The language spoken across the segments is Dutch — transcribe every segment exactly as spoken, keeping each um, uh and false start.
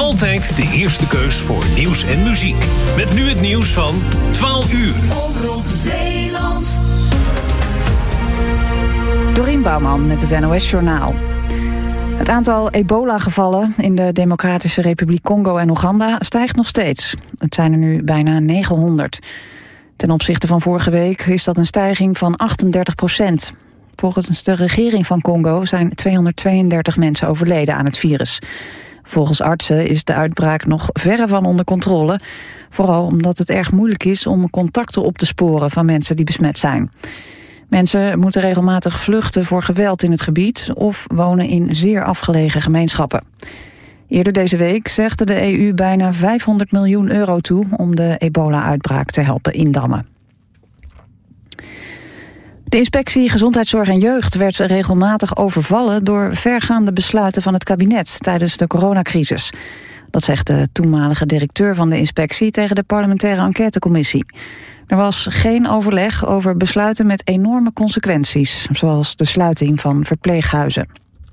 altijd de eerste keus voor nieuws en muziek. Met nu het nieuws van twaalf uur. Omroep Zeeland. Dorien Bouwman met het N O S-journaal. Het aantal ebola-gevallen in de Democratische Republiek Congo en Oeganda stijgt nog steeds. Het zijn er nu bijna negenhonderd. Ten opzichte van vorige week is dat een stijging van achtendertig procent. Volgens de regering van Congo zijn tweehonderdtweeëndertig mensen overleden aan het virus. Volgens artsen is de uitbraak nog verre van onder controle. Vooral omdat het erg moeilijk is om contacten op te sporen van mensen die besmet zijn. Mensen moeten regelmatig vluchten voor geweld in het gebied of wonen in zeer afgelegen gemeenschappen. Eerder deze week zegde de E U bijna vijfhonderd miljoen euro toe om de ebola-uitbraak te helpen indammen. De inspectie Gezondheidszorg en Jeugd werd regelmatig overvallen door vergaande besluiten van het kabinet tijdens de coronacrisis. Dat zegt de toenmalige directeur van de inspectie tegen de parlementaire enquêtecommissie. Er was geen overleg over besluiten met enorme consequenties, zoals de sluiting van verpleeghuizen.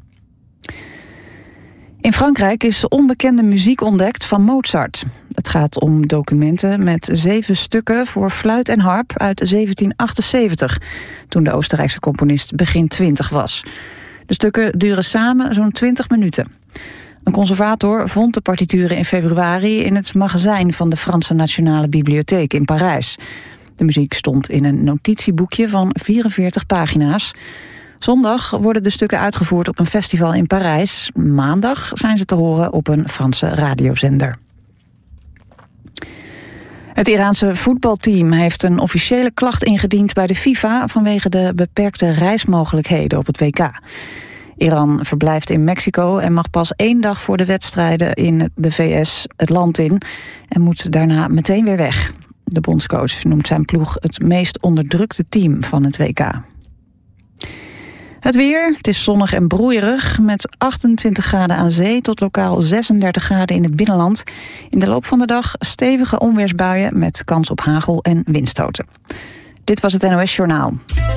In Frankrijk is onbekende muziek ontdekt van Mozart. Het gaat om documenten met zeven stukken voor fluit en harp uit zeventien achtenzeventig... toen de Oostenrijkse componist begin twintig was. De stukken duren samen zo'n twintig minuten. Een conservator vond de partituren in februari in het magazijn van de Franse Nationale Bibliotheek in Parijs. De muziek stond in een notitieboekje van vierenveertig pagina's. Zondag worden de stukken uitgevoerd op een festival in Parijs. Maandag zijn ze te horen op een Franse radiozender. Het Iraanse voetbalteam heeft een officiële klacht ingediend bij de FIFA vanwege de beperkte reismogelijkheden op het W K. Iran verblijft in Mexico en mag pas één dag voor de wedstrijden in de V S het land in en moet daarna meteen weer weg. De bondscoach noemt zijn ploeg het meest onderdrukte team van het W K. Het weer, het is zonnig en broeierig met achtentwintig graden aan zee tot lokaal zesendertig graden in het binnenland. In de loop van de dag stevige onweersbuien met kans op hagel en windstoten. Dit was het N O S-journaal.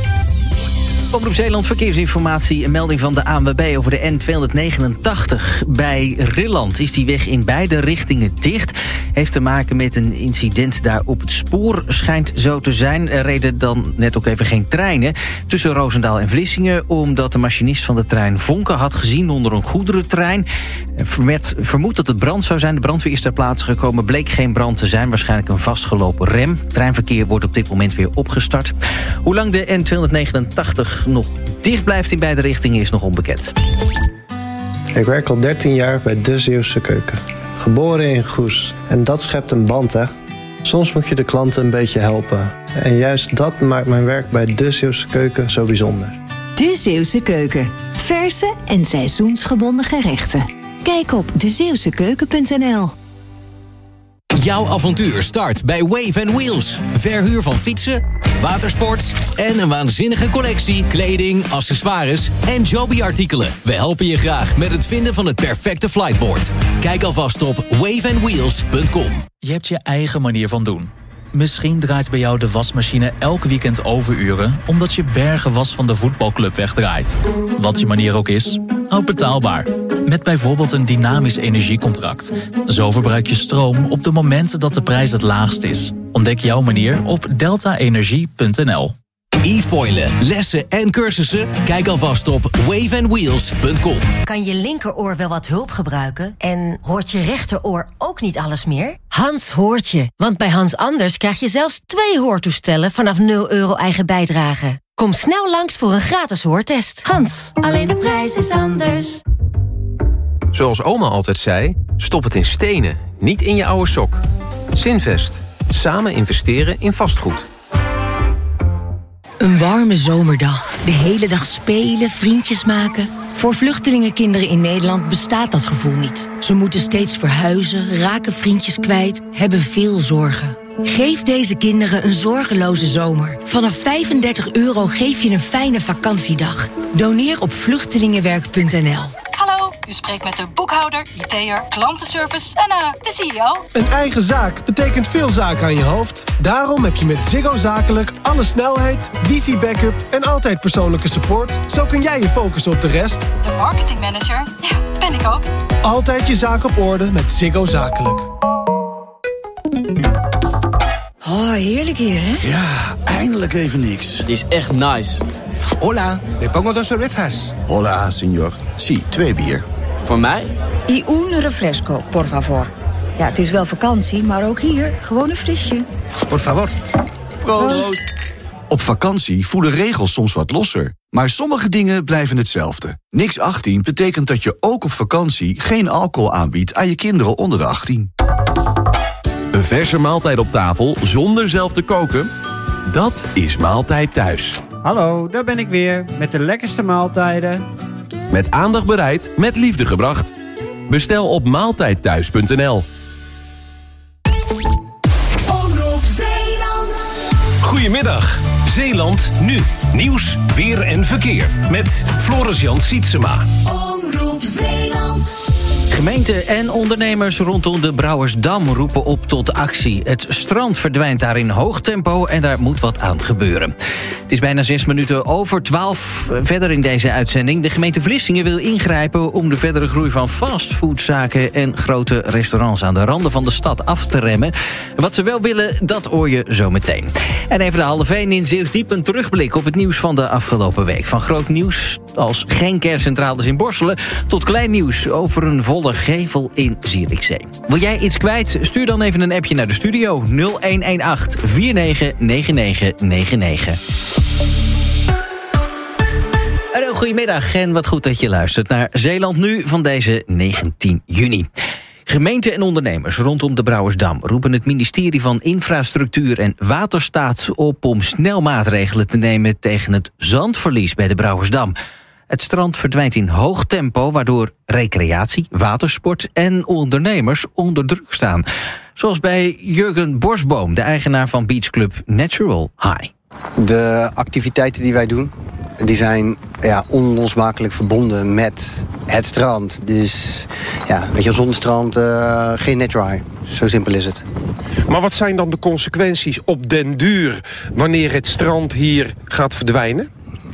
Omroep Zeeland verkeersinformatie. Een melding van de A N W B over de N tweehonderdnegenentachtig. Bij Rilland is die weg in beide richtingen dicht. Heeft te maken met een incident daar op het spoor. Schijnt zo te zijn. Er reden dan net ook even geen treinen tussen Roosendaal en Vlissingen, omdat de machinist van de trein vonken had gezien onder een goederentrein. Werd vermoed dat het brand zou zijn. De brandweer is ter plaatse gekomen. Bleek geen brand te zijn. Waarschijnlijk een vastgelopen rem. Treinverkeer wordt op dit moment weer opgestart. Hoe lang de N tweehonderdnegenentachtig nog dicht blijft in beide richtingen is nog onbekend. Ik werk al dertien jaar bij De Zeeuwse Keuken. Geboren in Goes. En dat schept een band, hè. Soms moet je de klanten een beetje helpen. En juist dat maakt mijn werk bij De Zeeuwse Keuken zo bijzonder. De Zeeuwse Keuken. Verse en seizoensgebonden gerechten. Kijk op de zeeuwse keuken punt n l. Jouw avontuur start bij Wave and Wheels. Verhuur van fietsen, watersports en een waanzinnige collectie kleding, accessoires en Joby-artikelen. We helpen je graag met het vinden van het perfecte flightboard. Kijk alvast op wave and wheels punt com. Je hebt je eigen manier van doen. Misschien draait bij jou de wasmachine elk weekend overuren, omdat je bergen was van de voetbalclub wegdraait. Wat je manier ook is, houd betaalbaar. Met bijvoorbeeld een dynamisch energiecontract. Zo verbruik je stroom op de momenten dat de prijs het laagst is. Ontdek jouw manier op delta energie punt n l. E-foilen, lessen en cursussen? Kijk alvast op wave and wheels punt com. Kan je linkeroor wel wat hulp gebruiken? En hoort je rechteroor ook niet alles meer? Hans hoort je, want bij Hans Anders krijg je zelfs twee hoortoestellen vanaf nul euro eigen bijdrage. Kom snel langs voor een gratis hoortest. Hans, alleen de prijs is anders. Zoals oma altijd zei, stop het in stenen, niet in je oude sok. Zinvest. Samen investeren in vastgoed. Een warme zomerdag. De hele dag spelen, vriendjes maken. Voor vluchtelingenkinderen in Nederland bestaat dat gevoel niet. Ze moeten steeds verhuizen, raken vriendjes kwijt, hebben veel zorgen. Geef deze kinderen een zorgeloze zomer. Vanaf vijfendertig euro geef je een fijne vakantiedag. Doneer op vluchtelingenwerk punt n l. Hallo, u spreekt met de boekhouder, I T'er, klantenservice en uh, de C E O. Een eigen zaak betekent veel zaken aan je hoofd. Daarom heb je met Ziggo Zakelijk alle snelheid, wifi-backup en altijd persoonlijke support. Zo kun jij je focussen op de rest. De marketingmanager? Ja, Ben ik ook. Altijd je zaak op orde met Ziggo Zakelijk. Oh, heerlijk hier, hè? Ja, eindelijk even niks. Het is echt nice. Hola, le pongo dos cervezas. Hola, señor. Sí, twee bier. Voor mij? Y un refresco, por favor. Ja, het is wel vakantie, maar ook hier gewoon een frisje. Por favor. Proost. Proost. Op vakantie voelen regels soms wat losser. Maar sommige dingen blijven hetzelfde. Niks achttien betekent dat je ook op vakantie geen alcohol aanbiedt aan je kinderen onder de achttien. Een verse maaltijd op tafel zonder zelf te koken? Dat is Maaltijd Thuis. Hallo, daar ben ik weer met de lekkerste maaltijden. Met aandacht bereid, met liefde gebracht. Bestel op maaltijdthuis punt n l. Omroep Zeeland. Goedemiddag, Zeeland nu. Nieuws, weer en verkeer. Met Floris-Jan Sietsema. Omroep Zeeland. Gemeenten en ondernemers rondom de Brouwersdam roepen op tot actie. Het strand verdwijnt daar in hoog tempo en daar moet wat aan gebeuren. Het is bijna zes minuten over twaalf. Verder in deze uitzending. De gemeente Vlissingen wil ingrijpen om de verdere groei van fastfoodzaken en grote restaurants aan de randen van de stad af te remmen. Wat ze wel willen, dat hoor je zo meteen. En even de halve één in Zeeuwsdiep een terugblik op het nieuws van de afgelopen week. Van groot nieuws als geen kerncentrales in Borselen tot klein nieuws over een volle gevel in Zierikzee. Wil jij iets kwijt? Stuur dan even een appje naar de studio nul een een acht vier negen negen negen negen negen. Hallo, goedemiddag en wat goed dat je luistert naar Zeeland Nu van deze negentien juni. Gemeenten en ondernemers rondom de Brouwersdam roepen het ministerie van Infrastructuur en Waterstaat op om snel maatregelen te nemen tegen het zandverlies bij de Brouwersdam. Het strand verdwijnt in hoog tempo, waardoor recreatie, watersport en ondernemers onder druk staan. Zoals bij Jurgen Borsboom, de eigenaar van beachclub Natural High. De activiteiten die wij doen, die zijn ja, onlosmakelijk verbonden met het strand. Dus ja, weet je, zonder strand uh, geen Natural High. Zo simpel is het. Maar wat zijn dan de consequenties op den duur wanneer het strand hier gaat verdwijnen?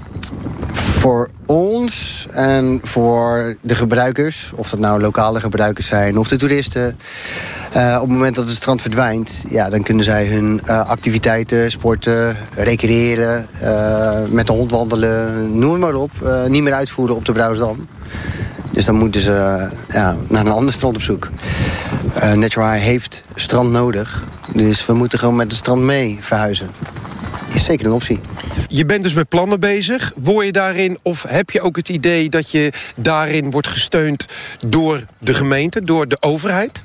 Voor ons en voor de gebruikers, of dat nou lokale gebruikers zijn of de toeristen, uh, op het moment dat het strand verdwijnt, ja, dan kunnen zij hun uh, activiteiten, sporten, recreëren, uh, met de hond wandelen, noem maar op, uh, niet meer uitvoeren op de Brouwersdam. Dus dan moeten ze uh, ja, naar een ander strand op zoek. Uh, Natural High heeft strand nodig, dus we moeten gewoon met het strand mee verhuizen. Is zeker een optie. Je bent dus met plannen bezig. Word je daarin, of heb je ook het idee dat je daarin wordt gesteund door de gemeente, door de overheid?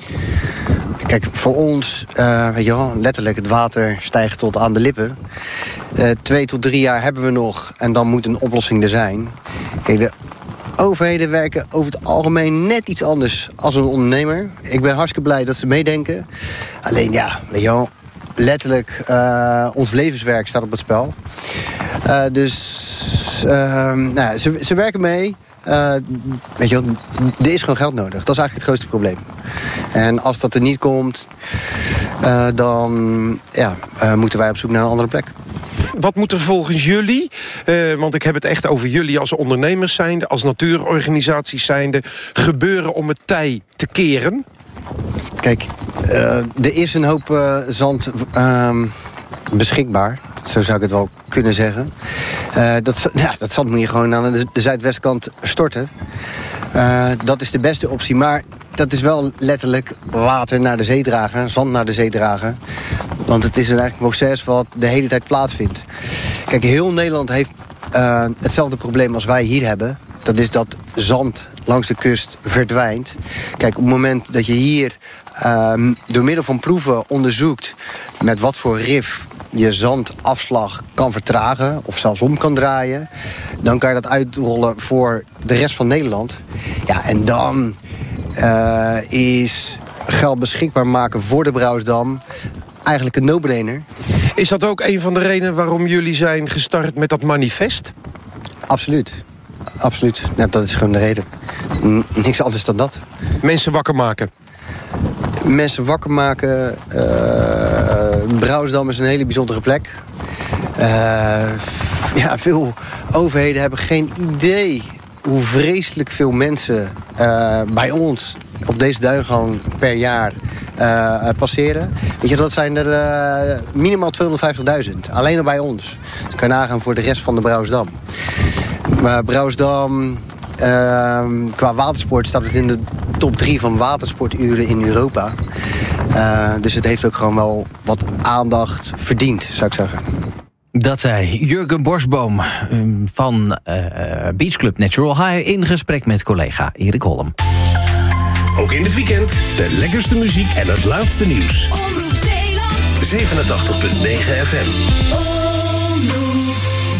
Kijk, voor ons, uh, weet je wel, letterlijk het water stijgt tot aan de lippen. Uh, twee tot drie jaar hebben we nog en dan moet een oplossing er zijn. Kijk, de overheden werken over het algemeen net iets anders als een ondernemer. Ik ben hartstikke blij dat ze meedenken. Alleen ja, weet je wel, letterlijk, uh, ons levenswerk staat op het spel. Uh, dus uh, nou, ze, ze werken mee. Uh, weet je wel, er is gewoon geld nodig. Dat is eigenlijk het grootste probleem. En als dat er niet komt, uh, dan ja, uh, moeten wij op zoek naar een andere plek. Wat moet er volgens jullie, uh, want ik heb het echt over jullie als ondernemers zijnde, als natuurorganisaties zijnde, gebeuren om het tij te keren? Kijk, uh, er is een hoop uh, zand uh, beschikbaar. Zo zou ik het wel kunnen zeggen. Uh, dat, ja, dat zand moet je gewoon aan de, de zuidwestkant storten. Uh, dat is de beste optie. Maar dat is wel letterlijk water naar de zee dragen. Zand naar de zee dragen. Want het is een eigenlijk proces wat de hele tijd plaatsvindt. Kijk, heel Nederland heeft uh, hetzelfde probleem als wij hier hebben. Dat is dat zand langs de kust verdwijnt. Kijk, op het moment dat je hier uh, door middel van proeven onderzoekt met wat voor rif je zandafslag kan vertragen of zelfs om kan draaien, dan kan je dat uitrollen voor de rest van Nederland. Ja, en dan uh, is geld beschikbaar maken voor de Brouwersdam eigenlijk een no-brainer. Is dat ook een van de redenen waarom jullie zijn gestart met dat manifest? Absoluut. Absoluut. Ja, dat is gewoon de reden. N- niks anders dan dat. Mensen wakker maken. Mensen wakker maken. Uh, Brouwersdam is een hele bijzondere plek. Uh, ja, veel overheden hebben geen idee hoe vreselijk veel mensen uh, bij ons op deze duingang per jaar uh, passeren. Weet je, dat zijn er uh, minimaal tweehonderdvijftigduizend. Alleen al bij ons. Dus kan je nagaan voor de rest van de Brouwersdam. Maar Brouwersdam, uh, qua watersport staat het in de top drie van watersporturen in Europa. Uh, dus het heeft ook gewoon wel wat aandacht verdiend, zou ik zeggen. Dat zei Jurgen Borsboom van uh, Beach Club Natural High in gesprek met collega Erik Holm. Ook in het weekend de lekkerste muziek en het laatste nieuws. Omroep Zeeland. zevenentachtig komma negen F M. Omroep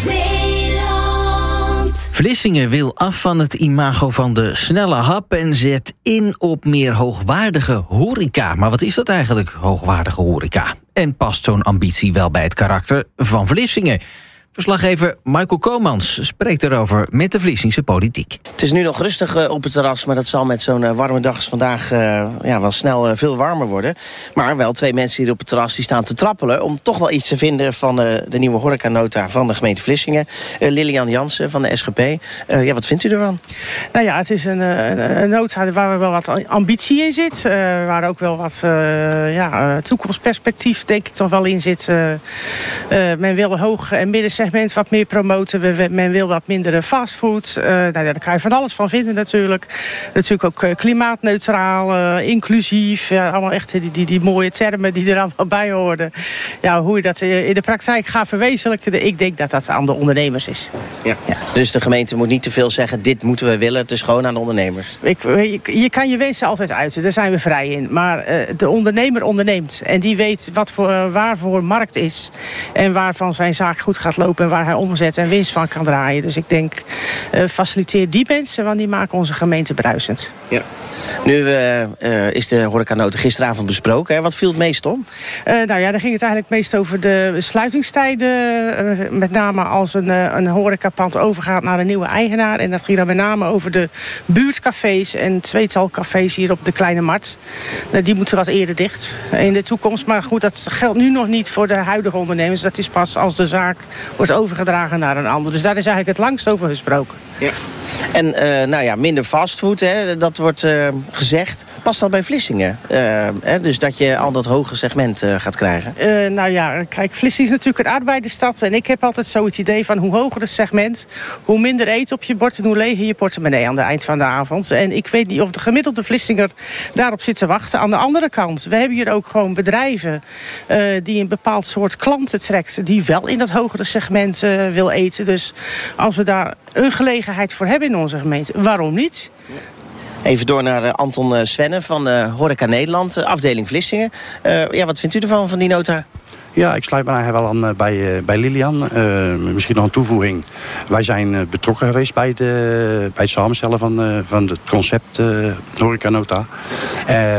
Zeeland. Vlissingen wil af van het imago van de snelle hap en zet in op meer hoogwaardige horeca. Maar wat is dat eigenlijk, hoogwaardige horeca? En past zo'n ambitie wel bij het karakter van Vlissingen? Verslaggever Michael Komans spreekt erover met de Vlissingse politiek. Het is nu nog rustig uh, op het terras, maar dat zal met zo'n uh, warme dag als vandaag uh, ja, wel snel uh, veel warmer worden. Maar wel twee mensen hier op het terras die staan te trappelen om toch wel iets te vinden van uh, de nieuwe horecanota van de gemeente Vlissingen. Uh, Lilian Jansen van de S G P. Uh, ja, wat vindt u ervan? Nou ja, het is een, een, een nota waar wel wat ambitie in zit. Uh, waar ook wel wat uh, ja, uh, toekomstperspectief denk ik toch wel in zit. Uh, uh, men wil een hoog en middensegment wat meer promoten. Men wil wat minder fastfood. Uh, nou ja, daar kan je van alles van vinden natuurlijk. Natuurlijk ook uh, klimaatneutraal, uh, inclusief. Ja, allemaal echt die, die, die mooie termen die er allemaal bij horen. Ja, hoe je dat in de praktijk gaat verwezenlijken, ik denk dat dat aan de ondernemers is. Ja. Ja. Dus de gemeente moet niet te veel zeggen, dit moeten we willen. Het is gewoon aan de ondernemers. Ik, je, je kan je wensen altijd uiten, daar zijn we vrij in. Maar uh, de ondernemer onderneemt. En die weet wat voor, uh, waarvoor markt is. En waarvan zijn zaak goed gaat lopen. En waar hij omzet en winst van kan draaien. Dus ik denk, uh, faciliteer die mensen, want die maken onze gemeente bruisend. Ja. Nu uh, uh, is de horecanota gisteravond besproken. Hè? Wat viel het meest om? Uh, nou ja, dan ging het eigenlijk meest over de sluitingstijden. Uh, met name als een, uh, een horecapand overgaat naar een nieuwe eigenaar. En dat ging dan met name over de buurtcafés en tweetal cafés hier op de Kleine Markt. Uh, die moeten wat eerder dicht in de toekomst. Maar goed, dat geldt nu nog niet voor de huidige ondernemers. Dat is pas als de zaak wordt overgedragen naar een ander. Dus daar is eigenlijk het langst over gesproken. Ja. En uh, nou ja, minder fastfood, hè, dat wordt uh, gezegd. Past dat bij Vlissingen? Uh, hè, dus dat je al dat hoge segment uh, gaat krijgen? Uh, nou ja, kijk, Vlissingen is natuurlijk een arbeidersstad. En ik heb altijd zo het idee van hoe hoger het segment, hoe minder eten op je bord en hoe leger je portemonnee aan het eind van de avond. En ik weet niet of de gemiddelde Vlissinger daarop zit te wachten. Aan de andere kant, we hebben hier ook gewoon bedrijven uh, die een bepaald soort klanten trekt, die wel in dat hogere segment uh, wil eten. Dus als we daar een gelegenheid voor hebben in onze gemeente, waarom niet? Even door naar uh, Anton uh, Svenne van uh, Horeca Nederland, uh, afdeling Vlissingen. Uh, ja, wat vindt u ervan, van die nota? Ja, ik sluit me eigenlijk wel aan bij, bij Lilian. Uh, misschien nog een toevoeging. Wij zijn betrokken geweest bij, de, bij het samenstellen van, uh, van het concept uh, horecanota. Uh, uh,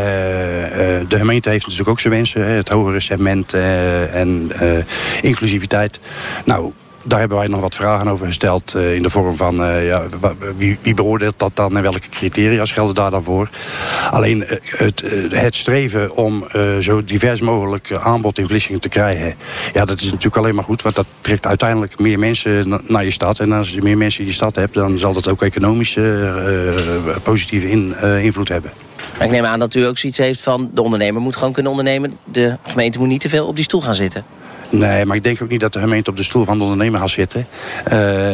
de gemeente heeft natuurlijk ook zijn wensen. Het hogere segment uh, en uh, inclusiviteit. Nou, daar hebben wij nog wat vragen over gesteld uh, in de vorm van uh, ja, wie, wie beoordeelt dat dan en welke criteria gelden daar dan voor. Alleen uh, het, uh, het streven om uh, zo divers mogelijk aanbod in Vlissingen te krijgen, ja, dat is natuurlijk alleen maar goed, want dat trekt uiteindelijk meer mensen na, naar je stad. En als je meer mensen in je stad hebt, dan zal dat ook economisch uh, uh, positieve in, uh, invloed hebben. Maar ik neem aan dat u ook zoiets heeft van de ondernemer moet gewoon kunnen ondernemen. De gemeente moet niet te veel op die stoel gaan zitten. Nee, maar ik denk ook niet dat de gemeente op de stoel van de ondernemer gaat zitten. Uh,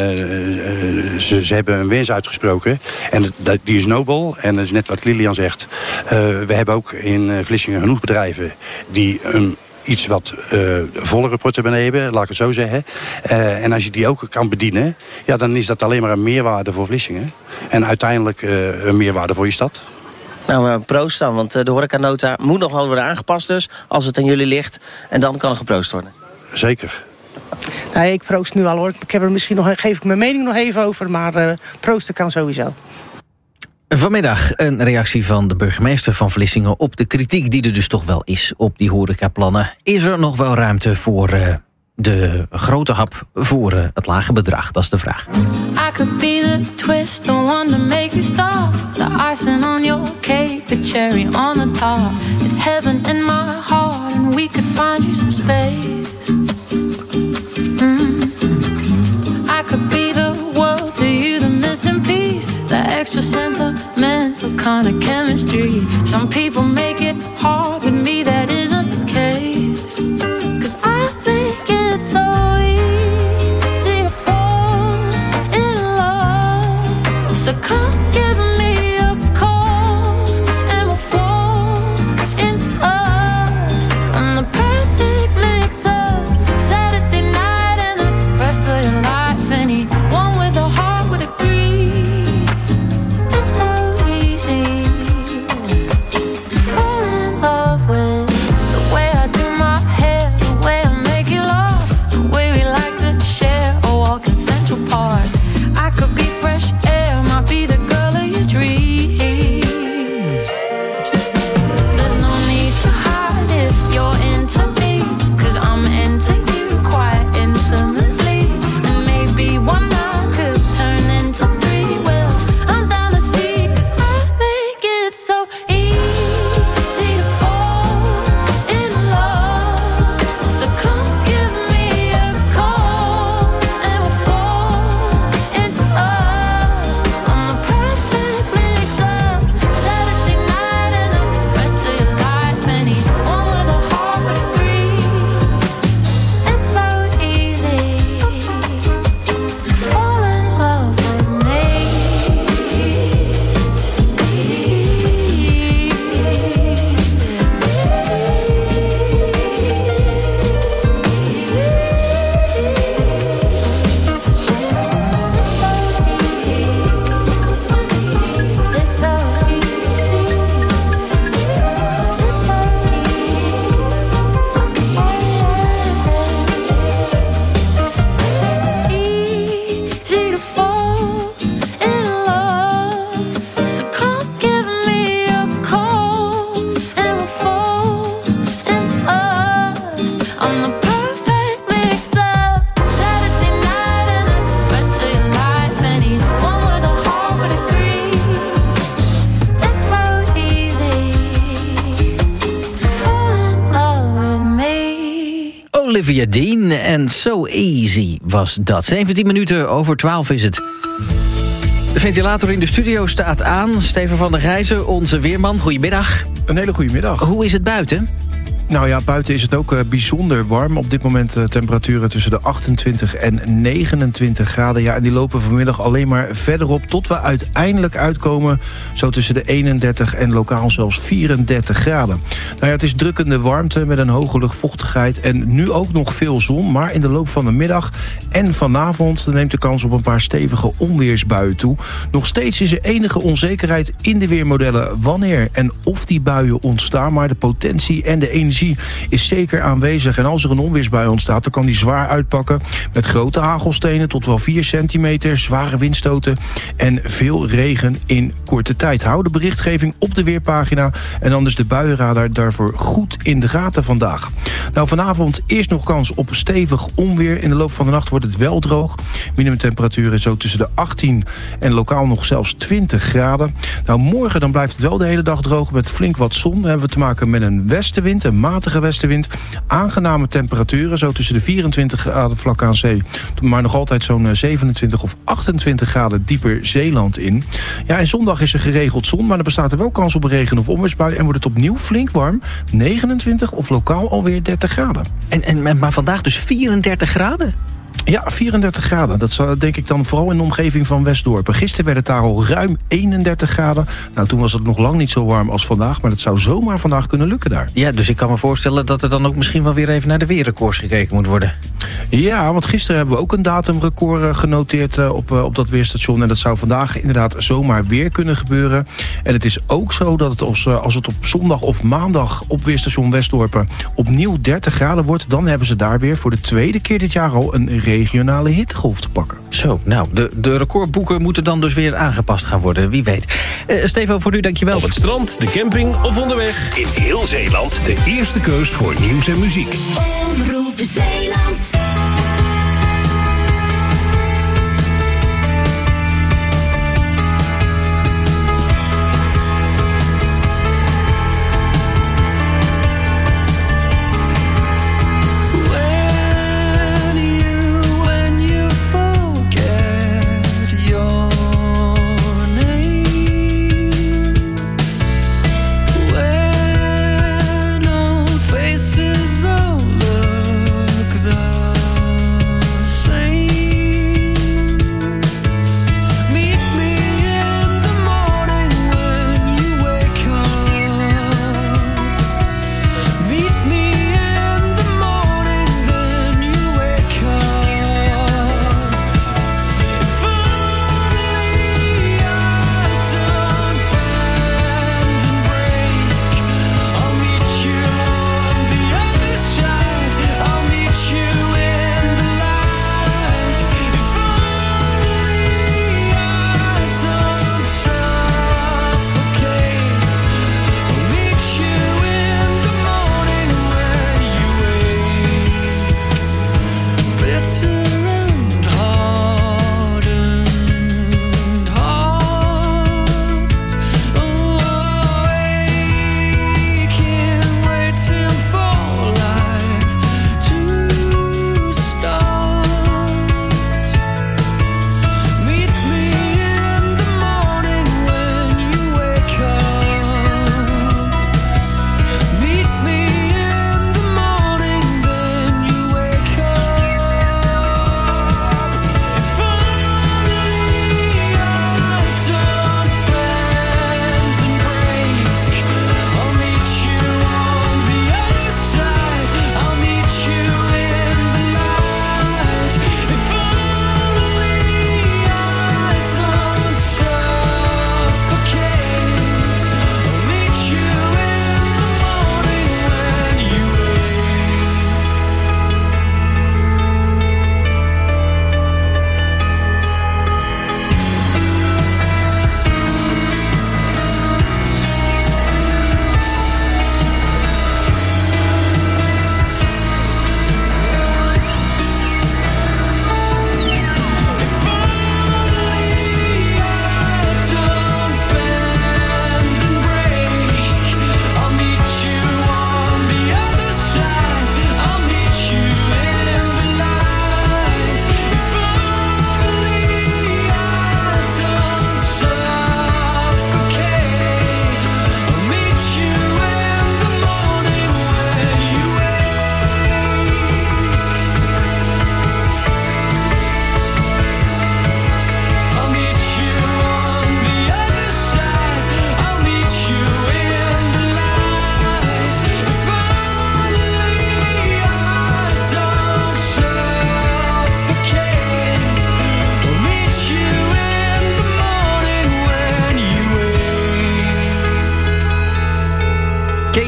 uh, ze, ze hebben een wens uitgesproken. En dat, die is nobel. En dat is net wat Lilian zegt. Uh, we hebben ook in Vlissingen genoeg bedrijven die een iets wat uh, vollere portemonnee hebben, laat ik het zo zeggen. Uh, en als je die ook kan bedienen, ja, dan is dat alleen maar een meerwaarde voor Vlissingen. En uiteindelijk uh, een meerwaarde voor je stad. Nou, uh, proost dan, want de horecanota moet nog wel worden aangepast dus, als het aan jullie ligt. En dan kan er geproost worden. Zeker. Nee, ik proost nu al hoor. Ik heb er misschien nog, geef ik mijn mening nog even over, maar uh, proosten kan sowieso. Vanmiddag een reactie van de burgemeester van Vlissingen op de kritiek die er dus toch wel is op die horecaplannen. Is er nog wel ruimte voor uh, de grote hap voor uh, het lage bedrag? Dat is de vraag. I could be the twist, the one to make you stop. The icing on your cake, the cherry on the top. It's heaven in my heart and we could find you some space. Mm-hmm. I could be the world to you, the missing piece. what kind of chemistry. Some people make it hard, with me that isn't the case. Cause I make it so easy to fall in love. So come give me a call and we'll fall into us. I'm the perfect mix up Saturday night and the rest of your life. Anyone with a heart would agree. It's so easy to fall in love with the way I do my hair, the way I make you laugh, the way we like to share a walk in Central Park. I could be fresh air, might be the girl of your dreams. There's no need to hide if you're into me, cause I'm into you quite intimately. And maybe one night could turn into three. Well, I'm down to see, cause I make it so easy to fall in love. So come give me a call and we'll fall into us. I'm the perfect mix up Saturday night and the rest of your life. Anyone with a heart would agree. It's so easy to fall in love with me. It's so easy. It's so easy to fall in love. So come give me a call and we'll fall into us. I'm the perfect mix up Saturday night and the rest of your life. Anyone with a heart would agree. It's so easy to fall in love with me. Olivia Dean en So Easy was dat. zeventien minuten over twaalf is het. De ventilator in de studio staat aan. Steven van der Gijzen, onze weerman. Goedemiddag. Een hele goede middag. Hoe is het buiten? Nou ja, buiten is het ook uh, bijzonder warm. Op dit moment uh, temperaturen tussen de achtentwintig en negenentwintig graden. Ja, en die lopen vanmiddag alleen maar verder op... tot we uiteindelijk uitkomen zo tussen de eenendertig en lokaal zelfs vierendertig graden. Nou ja, het is drukkende warmte met een hoge luchtvochtigheid... en nu ook nog veel zon, maar in de loop van de middag en vanavond... neemt de kans op een paar stevige onweersbuien toe. Nog steeds is er enige onzekerheid in de weermodellen... wanneer en of die buien ontstaan, maar de potentie en de energie is zeker aanwezig. En als er een onweersbui ontstaat, dan kan die zwaar uitpakken... met grote hagelstenen tot wel vier centimeter, zware windstoten... en veel regen in korte tijd. Hou de berichtgeving op de weerpagina... en dan is de buienradar daarvoor goed in de gaten vandaag. Nou, vanavond eerst nog kans op stevig onweer. In de loop van de nacht wordt het wel droog. Minimumtemperatuur is ook tussen de achttien en lokaal nog zelfs twintig graden. Nou, morgen dan blijft het wel de hele dag droog met flink wat zon. Dan hebben we te maken met een westenwind, een matige westenwind. Aangename temperaturen, zo tussen de vierentwintig graden vlak aan zee... maar nog altijd zo'n zevenentwintig of achtentwintig graden dieper Zeeland in. Ja, en zondag is er geregeld zon, maar er bestaat er wel kans op een regen- of onweersbui... en wordt het opnieuw flink warm, negenentwintig of lokaal alweer dertig graden. En, en, maar vandaag dus vierendertig graden? Ja, vierendertig graden. Dat denk ik dan vooral in de omgeving van Westdorpen. Gisteren werd het daar al ruim eenendertig graden. Nou, toen was het nog lang niet zo warm als vandaag... maar dat zou zomaar vandaag kunnen lukken daar. Ja, dus ik kan me voorstellen dat er dan ook misschien wel weer even naar de weerrecords gekeken moet worden. Ja, want gisteren hebben we ook een datumrecord genoteerd op, op dat weerstation... en dat zou vandaag inderdaad zomaar weer kunnen gebeuren. En het is ook zo dat het als, als het op zondag of maandag op weerstation Westdorpen... opnieuw dertig graden wordt, dan hebben ze daar weer voor de tweede keer dit jaar al... een regionale hittegolf te pakken. Zo, nou, de, de recordboeken moeten dan dus weer aangepast gaan worden, wie weet. Uh, Steven, voor nu dankjewel. Op het strand, de camping of onderweg. In heel Zeeland de eerste keus voor nieuws en muziek. Omroep Zeeland. Forget your name.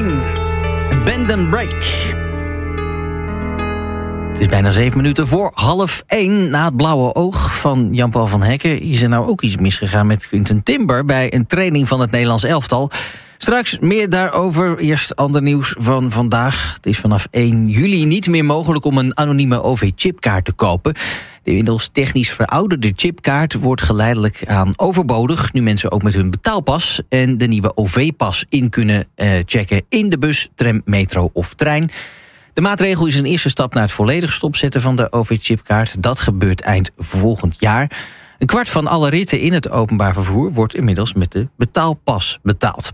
Queen. Bend and Break. Het is bijna zeven minuten voor half één. Na het blauwe oog van Jan-Paul van Hekken is er nou ook iets misgegaan met Quinten Timber bij een training van het Nederlands elftal. Straks meer daarover. Eerst ander nieuws van vandaag. Het is vanaf één juli niet meer mogelijk om een anonieme O V-chipkaart te kopen. De inmiddels technisch verouderde chipkaart wordt geleidelijk aan overbodig, nu mensen ook met hun betaalpas en de nieuwe O V-pas in kunnen eh, checken in de bus, tram, metro of trein. De maatregel is een eerste stap naar het volledig stopzetten van de O V-chipkaart. Dat gebeurt eind volgend jaar. Een kwart van alle ritten in het openbaar vervoer wordt inmiddels met de betaalpas betaald.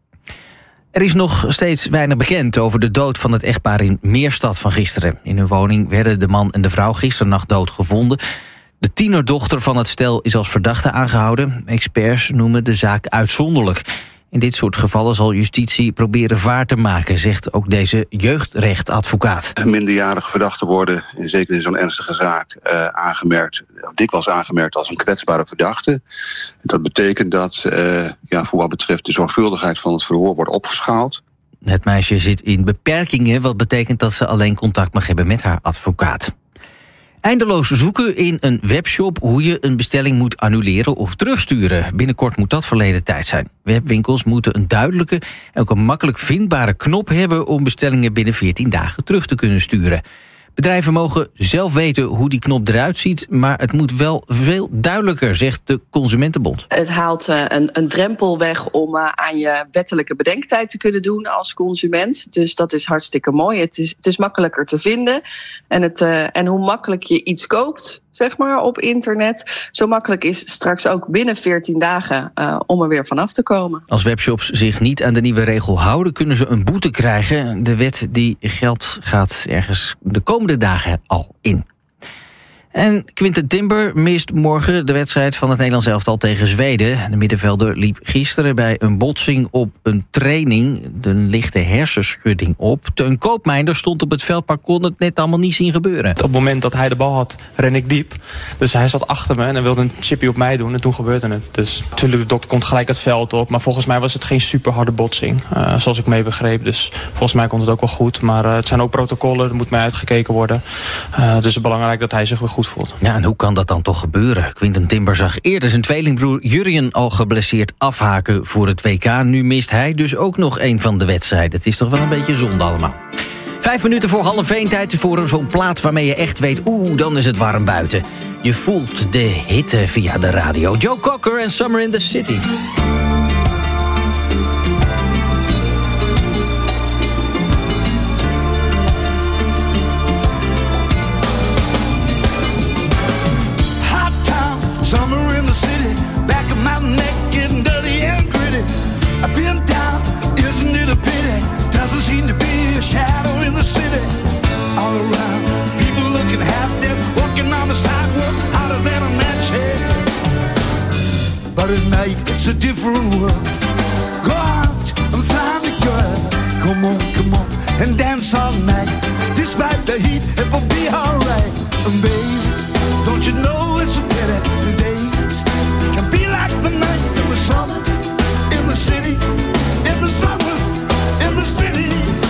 Er is nog steeds weinig bekend over de dood van het echtpaar in Meerstad van gisteren. In hun woning werden de man en de vrouw gisternacht dood gevonden. De tienerdochter van het stel is als verdachte aangehouden. Experts noemen de zaak uitzonderlijk. In dit soort gevallen zal justitie proberen vaart te maken, zegt ook deze jeugdrechtadvocaat. Minderjarige verdachten worden, zeker in zo'n ernstige zaak, uh, aangemerkt, of dikwijls aangemerkt als een kwetsbare verdachte. Dat betekent dat, uh, ja, voor wat betreft de zorgvuldigheid van het verhoor wordt opgeschaald. Het meisje zit in beperkingen, wat betekent dat ze alleen contact mag hebben met haar advocaat. Eindeloos zoeken in een webshop hoe je een bestelling moet annuleren of terugsturen. Binnenkort moet dat verleden tijd zijn. Webwinkels moeten een duidelijke en ook een makkelijk vindbare knop hebben om bestellingen binnen veertien dagen terug te kunnen sturen. Bedrijven mogen zelf weten hoe die knop eruit ziet, maar het moet wel veel duidelijker, zegt de Consumentenbond. Het haalt uh, een, een drempel weg om uh, aan je wettelijke bedenktijd te kunnen doen als consument. Dus dat is hartstikke mooi. Het is, het is makkelijker te vinden. En, het, uh, en hoe makkelijk je iets koopt, zeg maar, op internet, zo makkelijk is straks ook binnen veertien dagen uh, om er weer vanaf te komen. Als webshops zich niet aan de nieuwe regel houden, kunnen ze een boete krijgen. De wet die geldt gaat ergens de komende dagen al in. En Quinten Timber mist morgen de wedstrijd van het Nederlands elftal tegen Zweden. De middenvelder liep gisteren bij een botsing op een training een lichte hersenschudding op. Teun Koopmeijer stond op het veld, maar kon het net allemaal niet zien gebeuren. Op het moment dat hij de bal had, ren ik diep. Dus hij zat achter me en hij wilde een chippy op mij doen en toen gebeurde het. Dus natuurlijk, de dokter komt gelijk het veld op. Maar volgens mij was het geen super harde botsing, uh, zoals ik mee begreep. Dus volgens mij komt het ook wel goed. Maar uh, het zijn ook protocollen, er moet mij uitgekeken worden. Uh, dus het is belangrijk dat hij zich weer goed voelt. Ja, en hoe kan dat dan toch gebeuren? Quinten Timber zag eerder zijn tweelingbroer Jurjen al geblesseerd afhaken voor het W K. Nu mist hij dus ook nog een van de wedstrijden. Het is toch wel een beetje zonde allemaal. Vijf minuten voor half één, tijd voor zo'n plaat waarmee je echt weet, oeh, dan is het warm buiten. Je voelt de hitte via de radio. Joe Cocker en Summer in the City. Summer in the city, back of my neck getting dirty and gritty. I've been down, isn't it a pity? Doesn't seem to be a shadow in the city. All around, people looking half dead, walking on the sidewalk, hotter than a match head. But at night, it's a different world. Go out and find a girl. Come on, come on, and dance all night. Despite the heat, it will be alright. And baby, don't you know it's a pity? The days can be like the night in the summer, in the city, in the summer, in the city.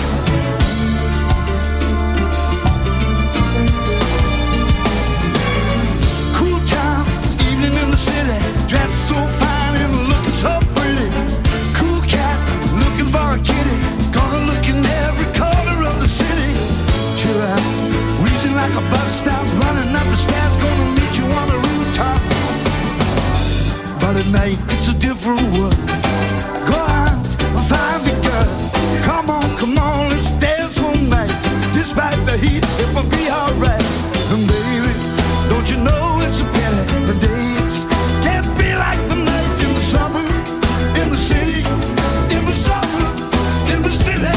Cool town, evening in the city, dressed so fine and looking so pretty. Cool cat, looking for a kitty, gonna look in every corner of the city. Chill out, wheezing like a bus stop, running up the stairs, gonna meet you on the rooftop. But at night it's a different world. Go on, find the girl. Come on, come on, let's dance all night. Despite the heat, it will be alright. And baby, don't you know it's a pity? The days can't be like the night in the summer, in the city, in the summer, in the city.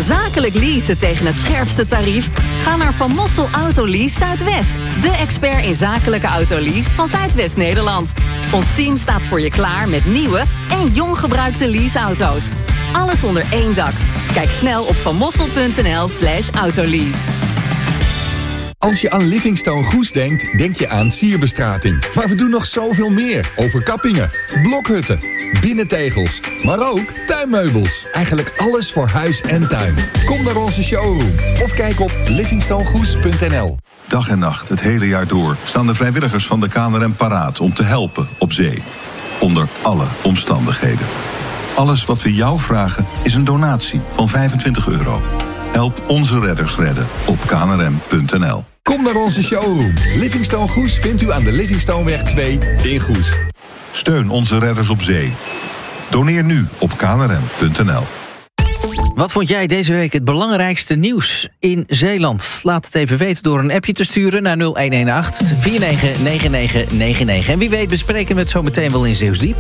Zakelijk leasen tegen het scherpste tarief? Ga naar Van Mossel Autolease Zuidwest. De expert in zakelijke autolease van Zuidwest-Nederland. Ons team staat voor je klaar met nieuwe en jong gebruikte leaseauto's. Alles onder één dak. Kijk snel op vanmossel.nl slash autolease. Als je aan Livingstone Goes denkt, denk je aan sierbestrating. Maar we doen nog zoveel meer. Overkappingen, blokhutten, binnentegels, maar ook tuinmeubels. Eigenlijk alles voor huis en tuin. Kom naar onze showroom of kijk op livingstone goes punt n l. Dag en nacht, het hele jaar door, staan de vrijwilligers van de K N R M paraat om te helpen op zee. Onder alle omstandigheden. Alles wat we jou vragen is een donatie van vijfentwintig euro. Help onze redders redden op k n r m punt n l. Kom naar onze showroom. Livingstone Goes vindt u aan de Livingstoneweg twee in Goes. Steun onze redders op zee. Doneer nu op k n r m punt n l. Wat vond jij deze week het belangrijkste nieuws in Zeeland? Laat het even weten door een appje te sturen naar nul een een acht vier negen negen negen negen negen. En wie weet bespreken we het zo meteen wel in Zeeuwsdiep.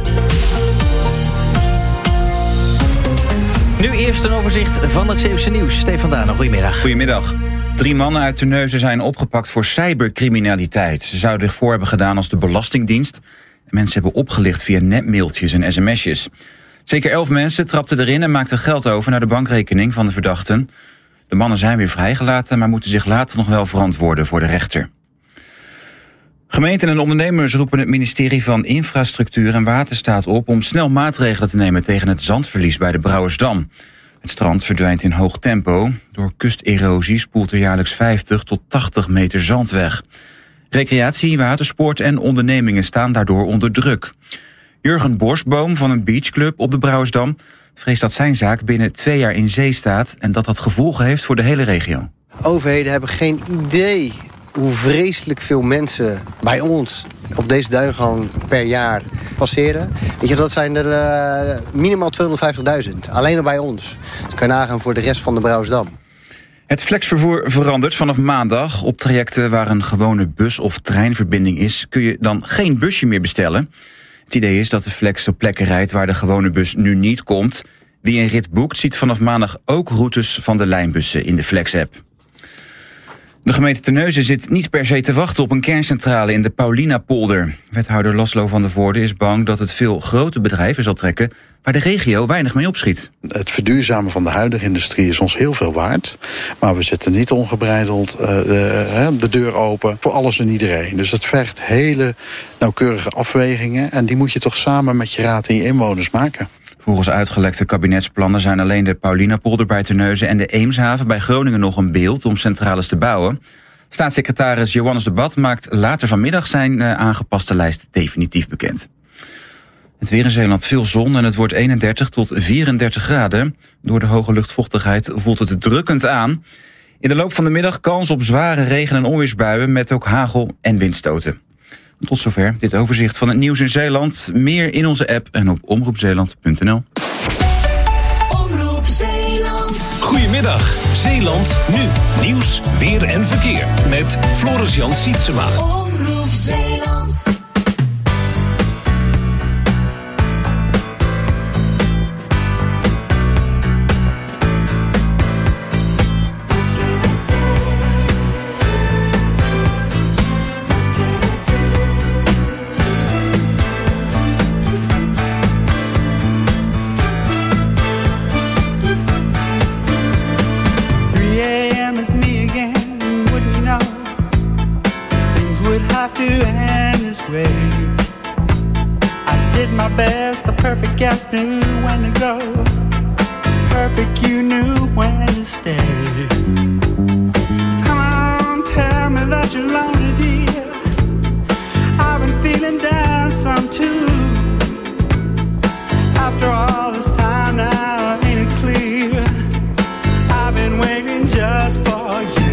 Nu eerst een overzicht van het Zeeuwse nieuws. Stefan Daan, goedemiddag. Goedemiddag. Drie mannen uit Terneuzen zijn opgepakt voor cybercriminaliteit. Ze zouden zich voor hebben gedaan als de Belastingdienst. Mensen hebben opgelicht via netmailtjes en sms'jes. Zeker elf mensen trapten erin en maakten geld over naar de bankrekening van de verdachten. De mannen zijn weer vrijgelaten, maar moeten zich later nog wel verantwoorden voor de rechter. Gemeenten en ondernemers roepen het ministerie van Infrastructuur en Waterstaat op om snel maatregelen te nemen tegen het zandverlies bij de Brouwersdam. Het strand verdwijnt in hoog tempo. Door kusterosie spoelt er jaarlijks vijftig tot tachtig meter zand weg. Recreatie, watersport en ondernemingen staan daardoor onder druk. Jurgen Borstboom van een beachclub op de Brouwersdam vreest dat zijn zaak binnen twee jaar in zee staat en dat dat gevolgen heeft voor de hele regio. Overheden hebben geen idee hoe vreselijk veel mensen bij ons op deze duingang per jaar passeren. Weet je, dat zijn er uh, minimaal tweehonderdvijftigduizend. Alleen al bij ons. Dus kan je nagaan voor de rest van de Brouwersdam. Het flexvervoer verandert vanaf maandag. Op trajecten waar een gewone bus- of treinverbinding is, kun je dan geen busje meer bestellen. Het idee is dat de flex op plekken rijdt waar de gewone bus nu niet komt. Wie een rit boekt, ziet vanaf maandag ook routes van de lijnbussen in de Flex-app. De gemeente Terneuzen zit niet per se te wachten op een kerncentrale in de Paulinapolder. Wethouder Laszlo van der Voorde is bang dat het veel grote bedrijven zal trekken waar de regio weinig mee opschiet. Het verduurzamen van de huidige industrie is ons heel veel waard. Maar we zetten niet ongebreideld uh, de, de deur open voor alles en iedereen. Dus het vergt hele nauwkeurige afwegingen. En die moet je toch samen met je raad en je inwoners maken. Volgens uitgelekte kabinetsplannen zijn alleen de Paulinapolder bij Terneuzen en de Eemshaven bij Groningen nog een beeld om centrales te bouwen. Staatssecretaris Johannes de Bad maakt later vanmiddag zijn uh, aangepaste lijst definitief bekend. Het weer in Zeeland veel zon en het wordt eenendertig tot vierendertig graden. Door de hoge luchtvochtigheid voelt het drukkend aan. In de loop van de middag kans op zware regen- en onweersbuien met ook hagel en windstoten. Tot zover dit overzicht van het nieuws in Zeeland. Meer in onze app en op omroep zeeland punt n l. Omroep Zeeland. Goedemiddag, Zeeland nu. Nieuws, weer en verkeer. Met Floris Jan Sietsema. Omroep Zeeland. My best, the perfect guest knew when to go. Perfect, you knew when to stay. Come on, tell me that you're lonely, dear. I've been feeling down some too. After all this time now, ain't it clear? I've been waiting just for you.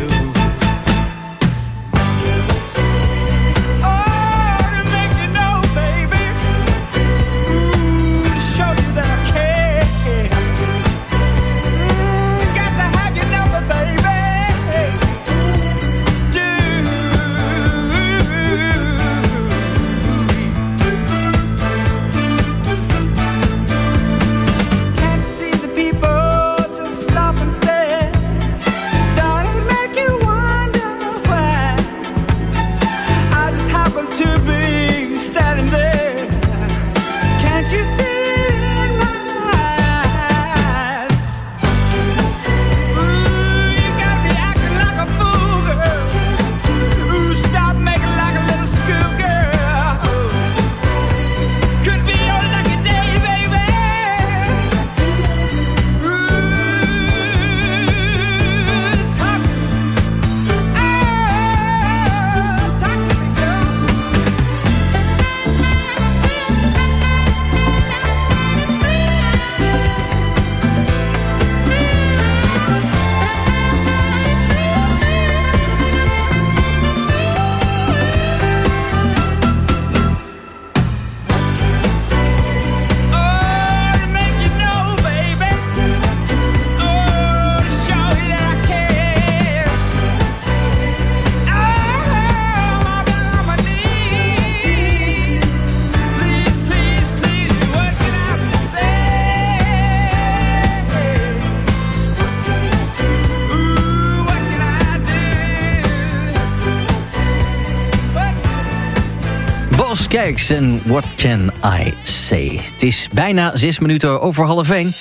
Kijks en What Can I Say? Het is bijna zes minuten over half één.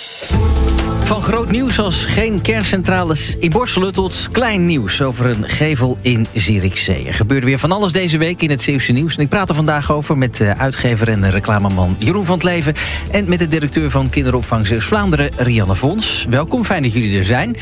Van groot nieuws als geen kerncentrales in Borselen tot klein nieuws over een gevel in Zierikzee. Er gebeurde weer van alles deze week in het Zeeuwse nieuws. En ik praat er vandaag over met de uitgever en reclameman Jeroen van 't Leven en met de directeur van Kinderopvang Zeeuws-Vlaanderen, Rianne Vons. Welkom, fijn dat jullie er zijn.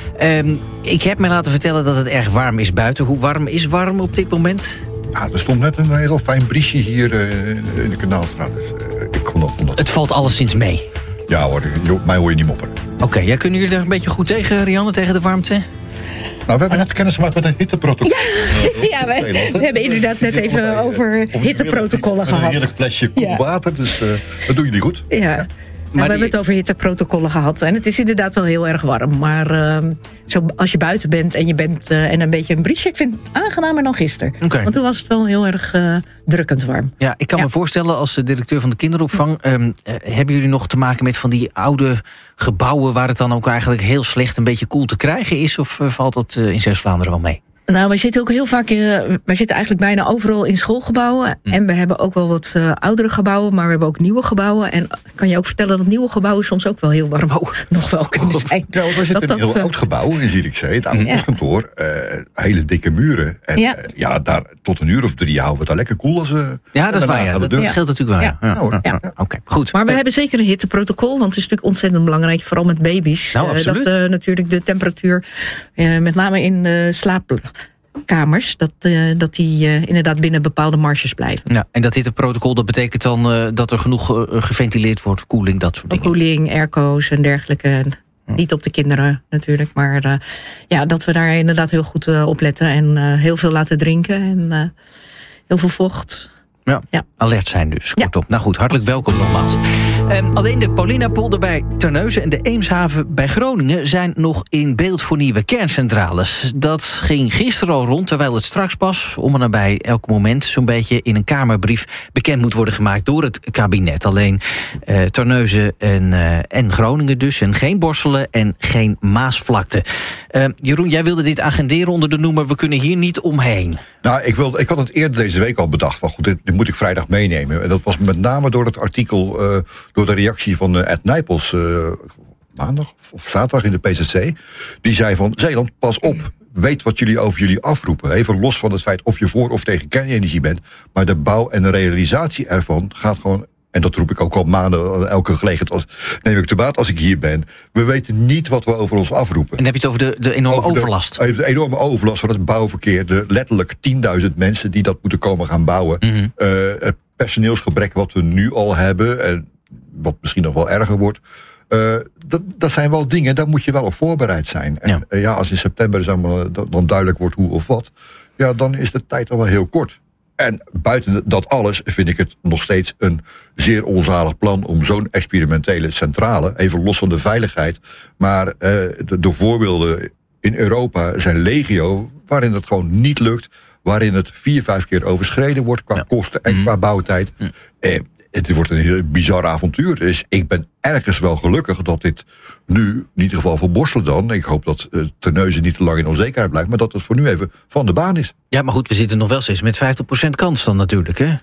Um, ik heb me laten vertellen dat het erg warm is buiten. Hoe warm is warm op dit moment? Ja, er stond net een heel fijn briesje hier uh, in de Kanaalstraat. Dus uh, ik kon dat, dat... Het valt alleszins mee. Ja hoor, mij hoor je niet mopperen. Oké, okay, ja, kunnen jullie er een beetje goed tegen, Rianne, tegen de warmte? Nou, we hebben net kennis gemaakt met een hitteprotocol. Ja, ja we, we hebben inderdaad net even over hitteprotocollen gehad. Een heerlijk flesje koel water, dus uh, dat doe je niet goed. Ja. Ja. Nou, we hebben het over hitteprotocollen gehad. En het is inderdaad wel heel erg warm. Maar uh, zo, als je buiten bent en je bent uh, en een beetje een briesje... ik vind het aangenamer dan gisteren. Okay. Want toen was het wel heel erg uh, drukkend warm. Ja, ik kan ja. me voorstellen als directeur van de kinderopvang... Um, uh, hebben jullie nog te maken met van die oude gebouwen... waar het dan ook eigenlijk heel slecht een beetje koel te krijgen is? Of uh, valt dat uh, in Zeeuws-Vlaanderen wel mee? Nou, wij zitten ook heel vaak, uh, wij zitten eigenlijk bijna overal in schoolgebouwen. Mm. En we hebben ook wel wat uh, oudere gebouwen, maar we hebben ook nieuwe gebouwen. En kan je ook vertellen dat nieuwe gebouwen soms ook wel heel warm oh. nog wel kunnen zijn. Ja, want we zitten in een heel uh, oud gebouw in Zierikzee, het oude postkantoor. Ja. Uh, hele dikke muren. En ja. Uh, ja, daar tot een uur of drie houden we daar lekker koel als uh, ja, dat is waar. Ja. Dat, dat scheelt natuurlijk wel. Ja. Ja. Ja. Ja. Ja. Okay, goed. Maar we uh, hebben zeker een hitteprotocol, want het is natuurlijk ontzettend belangrijk, vooral met baby's. Nou, uh, dat uh, natuurlijk de temperatuur, uh, met name in de slaap... kamers, dat, uh, dat die uh, inderdaad binnen bepaalde marges blijven. Ja, en dat hitteprotocol, dat betekent dan uh, dat er genoeg uh, geventileerd wordt, koeling, dat soort dingen? Koeling, airco's en dergelijke. Ja. Niet op de kinderen natuurlijk, maar uh, ja, dat we daar inderdaad heel goed uh, op letten en uh, heel veel laten drinken en uh, heel veel vocht. Ja, ja, alert zijn dus. Kortom. Ja. Nou goed, hartelijk welkom nogmaals. Um, alleen de Paulinapolder bij Terneuzen en de Eemshaven bij Groningen... zijn nog in beeld voor nieuwe kerncentrales. Dat ging gisteren al rond, terwijl het straks pas... om en nabij elk moment zo'n beetje in een Kamerbrief... bekend moet worden gemaakt door het kabinet. Alleen uh, Terneuzen en, uh, en Groningen dus. En geen Borselen en geen Maasvlakte. Uh, Jeroen, jij wilde dit agenderen onder de noemer... we kunnen hier niet omheen. Nou, ik, wilde, ik had het eerder deze week al bedacht. Van, goed, dit, dit moet ik vrijdag meenemen. En dat was met name door het artikel... Uh, door de reactie van uh, Ed Nijpels... Uh, maandag of zaterdag in de P Z C. Die zei van, Zeeland, pas op. Weet wat jullie over jullie afroepen. Even los van het feit of je voor of tegen kernenergie bent. Maar de bouw en de realisatie ervan gaat gewoon... en dat roep ik ook al maanden, elke gelegenheid als, neem ik te baat als ik hier ben. We weten niet wat we over ons afroepen. En dan heb je het over de, de enorme over overlast. De, de enorme overlast van het bouwverkeer. De letterlijk tienduizend mensen die dat moeten komen gaan bouwen. Mm-hmm. Uh, het personeelsgebrek wat we nu al hebben... en wat misschien nog wel erger wordt... Uh, dat, dat zijn wel dingen, daar moet je wel op voorbereid zijn. En ja, uh, ja als in september zeg maar, dan duidelijk wordt hoe of wat... ja, dan is de tijd al wel heel kort. En buiten dat alles vind ik het nog steeds een zeer onzalig plan... om zo'n experimentele centrale, even los van de veiligheid... maar uh, de, de voorbeelden in Europa zijn legio... waarin het gewoon niet lukt... waarin het vier, vijf keer overschreden wordt qua ja. kosten en qua bouwtijd... Ja. Eh, Het wordt een heel bizar avontuur. Dus ik ben ergens wel gelukkig dat dit nu, in ieder geval voor Borselen dan... ik hoop dat uh, Terneuzen niet te lang in onzekerheid blijft... maar dat het voor nu even van de baan is. Ja, maar goed, we zitten nog wel steeds met vijftig procent kans dan natuurlijk, hè?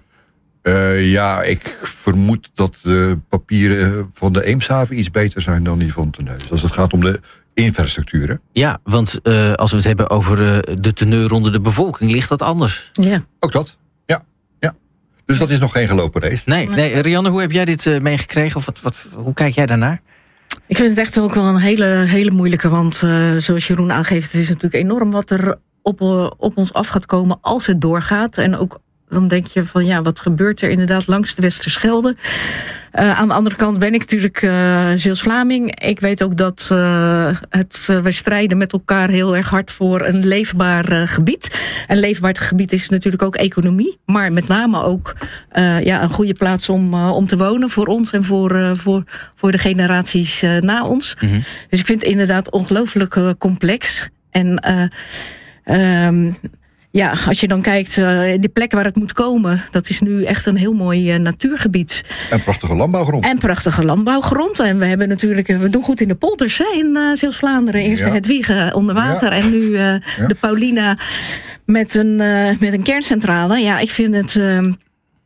Uh, ja, ik vermoed dat de papieren van de Eemshaven iets beter zijn dan die van Terneuzen. Als het gaat om de infrastructuur, hè? Ja, want uh, als we het hebben over uh, de teneur onder de bevolking... ligt dat anders. Ja. Ook dat. Dus dat is nog geen gelopen race. Nee, nee. Rianne, hoe heb jij dit uh, meegekregen? Of wat, wat, hoe kijk jij daarnaar? Ik vind het echt ook wel een hele, hele moeilijke. Want uh, zoals Jeroen aangeeft, het is natuurlijk enorm wat er op, uh, op ons af gaat komen als het doorgaat. En ook dan denk je van ja, wat gebeurt er inderdaad langs de Westerschelde? Uh, aan de andere kant ben ik natuurlijk uh, Zeeuws-Vlaming. Ik weet ook dat uh, het, uh, we strijden met elkaar heel erg hard voor een leefbaar uh, gebied. Een leefbaar gebied is natuurlijk ook economie. Maar met name ook uh, ja, een goede plaats om, uh, om te wonen voor ons en voor, uh, voor, voor de generaties uh, na ons. Mm-hmm. Dus ik vind het inderdaad ongelooflijk uh, complex. En uh, um, ja, als je dan kijkt, uh, de plek waar het moet komen... dat is nu echt een heel mooi uh, natuurgebied. En prachtige landbouwgrond. En prachtige landbouwgrond. En we hebben natuurlijk, we doen goed in de polders hè, in uh, Zeeuws-Vlaanderen. Eerst ja. het Wiegen onder water ja. en nu uh, ja. de Paulina met een, uh, met een kerncentrale. Ja, ik vind het... Uh,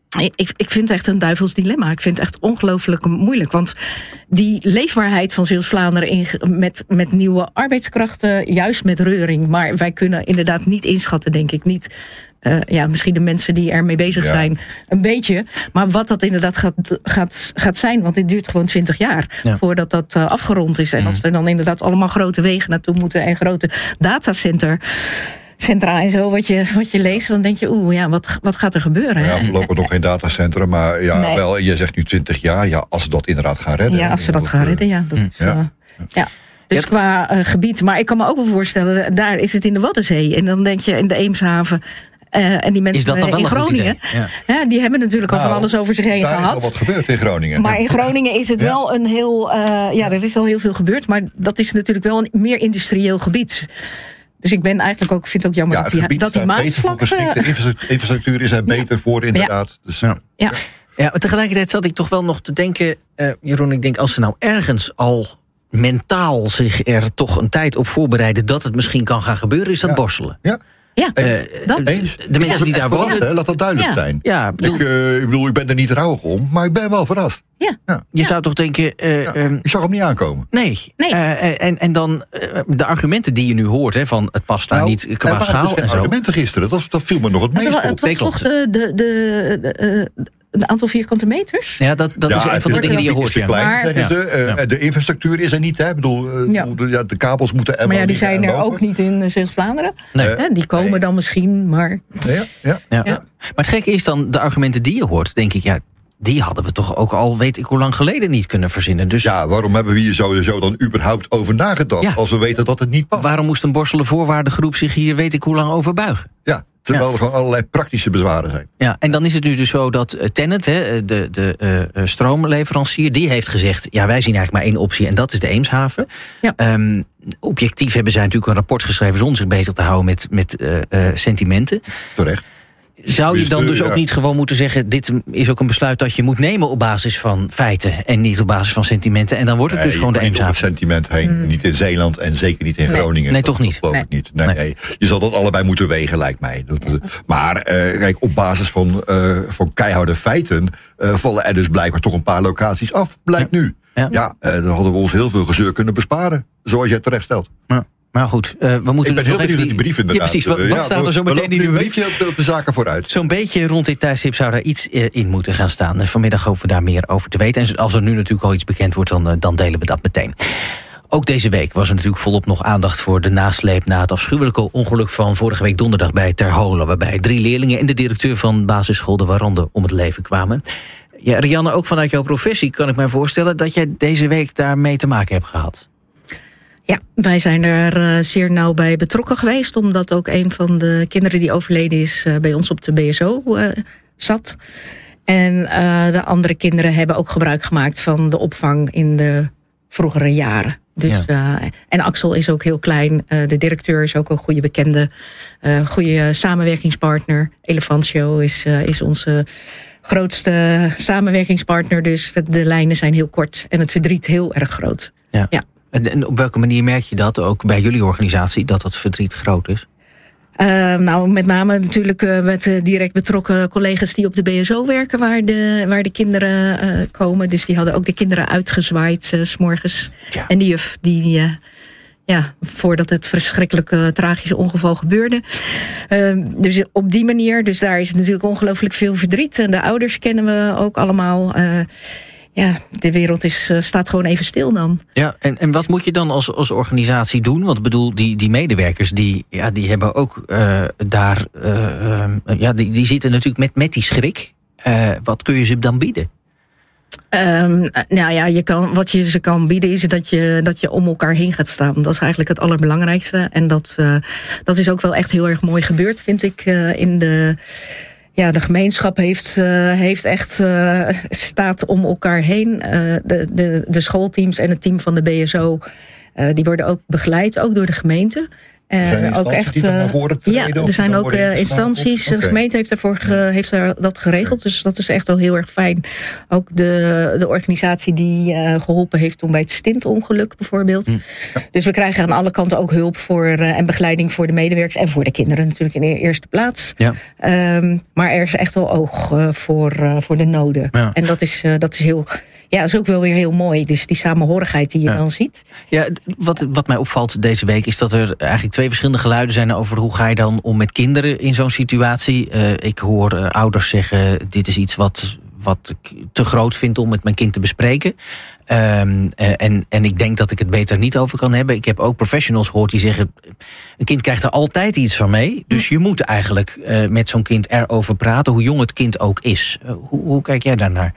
Ik, ik vind het echt een duivels dilemma. Ik vind het echt ongelooflijk moeilijk. Want die leefbaarheid van Zeeuws-Vlaanderen in, met, met nieuwe arbeidskrachten, juist met reuring. Maar wij kunnen inderdaad niet inschatten, denk ik. Niet, uh, ja, misschien de mensen die ermee bezig Ja. zijn, een beetje. Maar wat dat inderdaad gaat, gaat, gaat zijn. Want dit duurt gewoon twintig jaar Ja. voordat dat uh, afgerond is. En als er dan inderdaad allemaal grote wegen naartoe moeten en grote datacenter. Centra en zo, wat je, wat je leest, dan denk je, oeh, ja, wat, wat gaat er gebeuren? Ja, hè? voorlopig nog geen datacentrum, maar ja, Nee. wel, je zegt nu twintig jaar. Ja, als ze dat inderdaad gaan redden. Ja, als ze dat gaan redden, ja. Dat is, Ja. uh, ja. Dus qua uh, gebied. Maar ik kan me ook wel voorstellen, daar is het in de Waddenzee. En dan denk je in de Eemshaven. Uh, en die mensen Is dat dan uh, wel in een goed Groningen, idee? Ja. ja, die hebben natuurlijk al Nou, van alles over zich heen daar gehad. is al wat gebeurd in Groningen. Maar in Groningen is het Ja. wel een heel... Uh, ja, er is al heel veel gebeurd. Maar dat is natuurlijk wel een meer industrieel gebied. Dus ik ben eigenlijk ook, vind het ook jammer Ja, dat het die, gebied dat die zijn beter voor Maasvlakte... geschikt. De infrastructuur- infrastructuur is er beter voor, inderdaad. Dus, Ja. Ja. Ja, maar tegelijkertijd zat ik toch wel nog te denken, uh, Jeroen, ik denk als ze nou ergens al mentaal zich er toch een tijd op voorbereiden dat het misschien kan gaan gebeuren, is dat Ja. Borselen. Ja. Ja, Uh, dat. Eens. de mensen die daar verrast, wonen. hè, laat dat duidelijk Ja. zijn. Ja, bedoel, Ik, uh, ik bedoel, ik ben er niet rouwig om, maar ik ben wel verrast. Ja. Ja. je zou toch denken, uh, Ja. um, Ik zag hem niet aankomen. nee. Nee. Uh, en, en dan uh, de argumenten die je nu hoort, hè, van het past daar Nou, niet er qua waren schaal dus geen en zo. argumenten gisteren, dat, dat viel me nog het Het meest wa- op. het was Nee, toch klopt. de, de, de, de, uh, een aantal vierkante meters? Ja, dat, dat Ja, is een het van de is- dingen die je het hoort. is te Ja. klein, Maar- zeggen ze. Uh, Ja. De infrastructuur is er niet, hè? Ik bedoel, uh, Ja. de, ja, de kabels moeten er Maar wel ja, die niet zijn er aanlopen. ook niet in uh, Zeeuws-Vlaanderen. Nee. Hè, die komen Nee. dan misschien, maar... Ja, ja. Ja. Ja. Maar het gekke is dan, de argumenten die je hoort, denk ik, ja, die hadden we toch ook al weet ik hoe lang geleden niet kunnen verzinnen. Dus Ja, waarom hebben we hier sowieso dan überhaupt over nagedacht? Ja. Als we weten dat het niet past. waarom moest een Borselen voorwaardengroep zich hier weet ik hoe lang over buigen? Ja, terwijl er gewoon allerlei praktische bezwaren zijn. Ja, en dan is het nu dus zo dat uh, Tennet, hè, de, de uh, stroomleverancier, die heeft gezegd, ja, wij zien eigenlijk maar één optie en dat is de Eemshaven. Ja. Um, objectief hebben zij natuurlijk een rapport geschreven zonder zich bezig te houden met, met uh, uh, sentimenten. Terecht. Zou je Dus, dan uh, dus ook ja. niet gewoon moeten zeggen, dit is ook een besluit dat je moet nemen op basis van feiten en niet op basis van sentimenten. En dan wordt het Nee, dus gewoon de je kan niet op het Eemshaven. sentiment heen. Niet in Zeeland en zeker niet in Nee. Groningen. Nee, Dat- toch niet. Dat geloof ik Nee. niet. Nee, Nee. nee. Je zal dat allebei moeten wegen, lijkt mij. Dat- dat- Maar uh, kijk, op basis van, uh, van keiharde feiten uh, vallen er dus blijkbaar toch een paar locaties af. Blijkt nu. Ja. Ja, uh, dan hadden we ons heel veel gezeur kunnen besparen. Zoals jij terecht stelt. Ja. Maar goed, uh, we moeten Ik ben dus heel nog even benieuwd naar die brief Ja, inderdaad. precies. Wat, Uh, wat ja, staat we- er zo we meteen lopen in nu die een brief? beetje op de, op de zaken vooruit. Zo'n beetje rond dit tijdstip zou daar iets uh, in moeten gaan staan. En vanmiddag hopen we daar meer over te weten. En als er nu natuurlijk al iets bekend wordt, dan, uh, dan delen we dat meteen. Ook deze week was er natuurlijk volop nog aandacht voor de nasleep na het afschuwelijke ongeluk van vorige week donderdag bij Terholen, waarbij drie leerlingen en de directeur van basisschool De Warande om het leven kwamen. Ja, Rianne, ook vanuit jouw professie kan ik mij voorstellen dat jij deze week daarmee te maken hebt gehad. Ja, wij zijn er uh, zeer nauw bij betrokken geweest, omdat ook een van de kinderen die overleden is uh, bij ons op de B S O uh, zat. En uh, de andere kinderen hebben ook gebruik gemaakt van de opvang in de vroegere jaren. Dus, Ja. uh, en Axel is ook heel klein. Uh, de directeur is ook een goede bekende, uh, goede samenwerkingspartner. Elefantio is, uh, is onze grootste samenwerkingspartner. Dus de, de lijnen zijn heel kort en het verdriet heel erg groot. Ja. Ja. En, en op welke manier merk je dat ook bij jullie organisatie, dat dat verdriet groot is? Uh, nou, met name natuurlijk uh, met uh, direct betrokken collega's die op de B S O werken, waar de, waar de kinderen uh, komen. Dus die hadden ook de kinderen uitgezwaaid uh, 's morgens. Ja. En de juf die, uh, ja, voordat het verschrikkelijke tragische ongeval gebeurde. Uh, dus op die manier, dus daar is natuurlijk ongelooflijk veel verdriet. En de ouders kennen we ook allemaal. Uh, ja, de wereld is, uh, staat gewoon even stil dan. Ja, en, en wat moet je dan als, als organisatie doen? Want ik bedoel, die, die medewerkers, die, ja, die hebben ook uh, daar... Uh, uh, ja, die, die zitten natuurlijk met, met die schrik. Uh, wat kun je ze dan bieden? Um, nou ja, je kan, wat je ze kan bieden is dat je, dat je om elkaar heen gaat staan. Dat is eigenlijk het allerbelangrijkste. En dat, uh, dat is ook wel echt heel erg mooi gebeurd, vind ik, uh, in de... Ja, de gemeenschap heeft, uh, heeft echt uh, staat om elkaar heen. Uh, de, de, de schoolteams en het team van de B S O Uh, die worden ook begeleid, ook door de gemeente. Uh, Er zijn ook echt, die dan uh, naar voren treden, ja, of er die zijn dan ook worden uh, ingeschakeld? instanties. Oké. De gemeente heeft, daarvoor ge, heeft daar, dat geregeld. Dus dat is echt wel heel erg fijn. Ook de, de organisatie die uh, geholpen heeft toen bij het stintongeluk bijvoorbeeld. Hm. Ja. Dus we krijgen aan alle kanten ook hulp voor uh, en begeleiding voor de medewerkers. En voor de kinderen natuurlijk in de eerste plaats. Ja. Um, maar er is echt wel oog uh, voor, uh, voor de noden. Ja. En dat is, uh, dat is heel... Ja, dat is ook wel weer heel mooi. Dus die samenhorigheid die je Ja. dan ziet. Ja, d- wat, wat mij opvalt deze week is dat er eigenlijk twee verschillende geluiden zijn over hoe ga je dan om met kinderen in zo'n situatie. Uh, ik hoor uh, ouders zeggen, dit is iets wat, wat ik te groot vind om met mijn kind te bespreken. Um, uh, en, en ik denk dat ik het beter niet over kan hebben. Ik heb ook professionals gehoord die zeggen, een kind krijgt er altijd iets van mee. Dus je moet eigenlijk uh, met zo'n kind erover praten, hoe jong het kind ook is. Uh, hoe, hoe kijk jij daarnaar?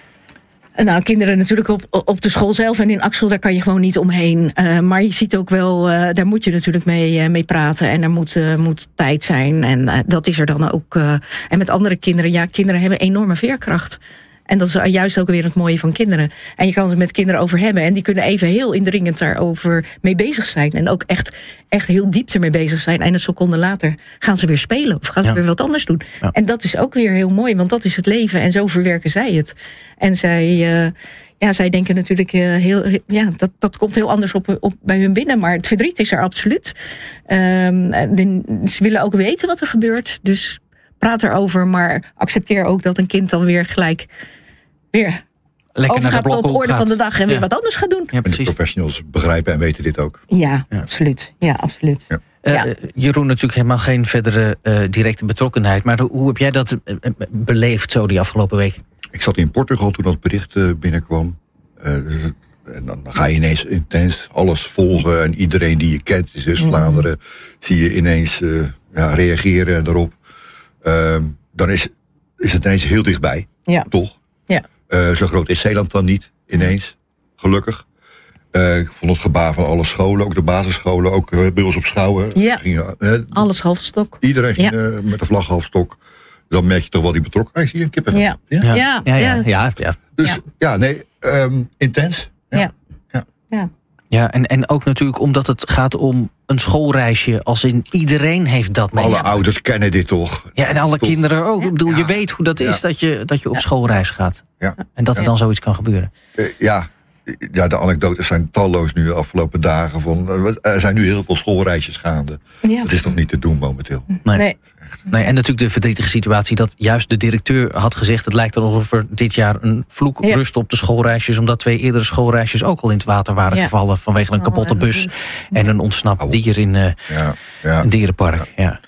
Nou, kinderen natuurlijk op, op de school zelf en in Axel, daar kan je gewoon niet omheen. Uh, maar je ziet ook wel, uh, daar moet je natuurlijk mee, uh, mee praten. En er moet, uh, moet tijd zijn. En uh, dat is er dan ook. Uh, en met andere kinderen, ja, kinderen hebben enorme veerkracht. En dat is juist ook weer het mooie van kinderen. En je kan het met kinderen over hebben. En die kunnen even heel indringend daarover mee bezig zijn. En ook echt, echt heel diep ermee bezig zijn. En een seconde later gaan ze weer spelen. Of gaan ze Ja. weer wat anders doen. Ja. En dat is ook weer heel mooi. Want dat is het leven. En zo verwerken zij het. En zij... Uh, Ja, zij denken natuurlijk uh, heel, heel... Ja, dat, dat komt heel anders op, op bij hun binnen. Maar het verdriet is er absoluut. Um, de, ze willen ook weten wat er gebeurt. Dus praat erover. Maar accepteer ook dat een kind dan weer gelijk... weer Lekker naar de overgaat tot blokken de orde van de dag. En Ja. weer wat anders gaat doen. Ja, En de precies. professionals begrijpen en weten dit ook. Ja, absoluut. Ja, absoluut. Ja. Uh, Ja. Jeroen, natuurlijk helemaal geen verdere uh, directe betrokkenheid. Maar hoe heb jij dat uh, beleefd zo die afgelopen week? Ik zat in Portugal toen dat bericht uh, binnenkwam. Uh, en dan ga je ineens intens alles volgen. En iedereen die je kent, dus dus Vlaanderen, zie je ineens uh, ja, reageren daarop. Uh, dan is, is het ineens heel dichtbij, Ja. toch? Ja. Uh, zo groot is Zeeland dan niet, ineens. Gelukkig. Uh, ik vond het gebaar van alle scholen, ook de basisscholen, ook uh, bij ons op Schouwen. Ja. Gingen, uh, Alles halfstok. Iedereen ging Ja. uh, met de vlag halfstok. Dan merk je toch wel die betrokkenheid. Zie je een kippenvel. Ja. Ja? Ja. Ja, ja, ja. ja, ja. Dus Ja. ja, nee, um, intens. Ja. Ja. Ja. Ja. Ja, en, en ook natuurlijk omdat het gaat om een schoolreisje. Als in iedereen heeft dat mee. Alle ouders kennen dit toch? Ja, en alle Toch? kinderen ook. Ik bedoel, Ja. je weet hoe dat is Ja. dat je, dat je op schoolreis gaat. Ja. En dat er dan zoiets kan gebeuren. Uh, ja. Ja, de anekdotes zijn talloos nu de afgelopen dagen. Van, uh, er zijn nu heel veel schoolreisjes gaande. Ja. Dat is nog niet te doen momenteel. Nee. Nee. Nee, en natuurlijk de verdrietige situatie dat juist de directeur had gezegd... het lijkt alsof er dit jaar een vloek Ja. rust op de schoolreisjes... omdat twee eerdere schoolreisjes ook al in het water waren Ja. gevallen... vanwege een kapotte Oh, bus en een ontsnapt dier in uh, Ja, ja. een dierenpark. Ja.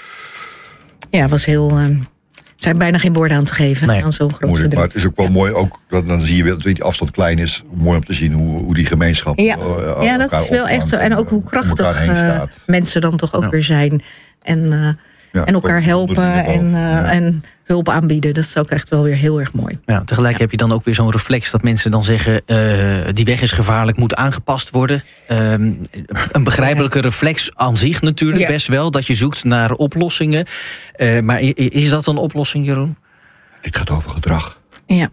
Ja, was heel... Uh, er zijn bijna geen woorden aan te geven Nee. aan zo'n groot Moeilijk, maar verdriet. het is ook wel mooi, ook, dat- dan zie je wel dat die afstand klein is. Mooi om te zien hoe, hoe die gemeenschap Ja, uh, ja dat elkaar is wel opvangt echt zo. En ook hoe om elkaar krachtig heen uh, staat. mensen dan toch ook Ja. weer zijn. En, uh, Ja, en elkaar ook helpen bijzonder en, uh, ja. en hulp aanbieden. Dat is ook echt wel weer heel erg mooi. Ja, tegelijk heb je dan ook weer zo'n reflex dat mensen dan zeggen... Uh, die weg is gevaarlijk, moet aangepast worden. Um, een begrijpelijke reflex aan zich natuurlijk Ja. best wel... dat je zoekt naar oplossingen. Uh, maar i- is dat een oplossing, Jeroen? Dit gaat over gedrag. Ja.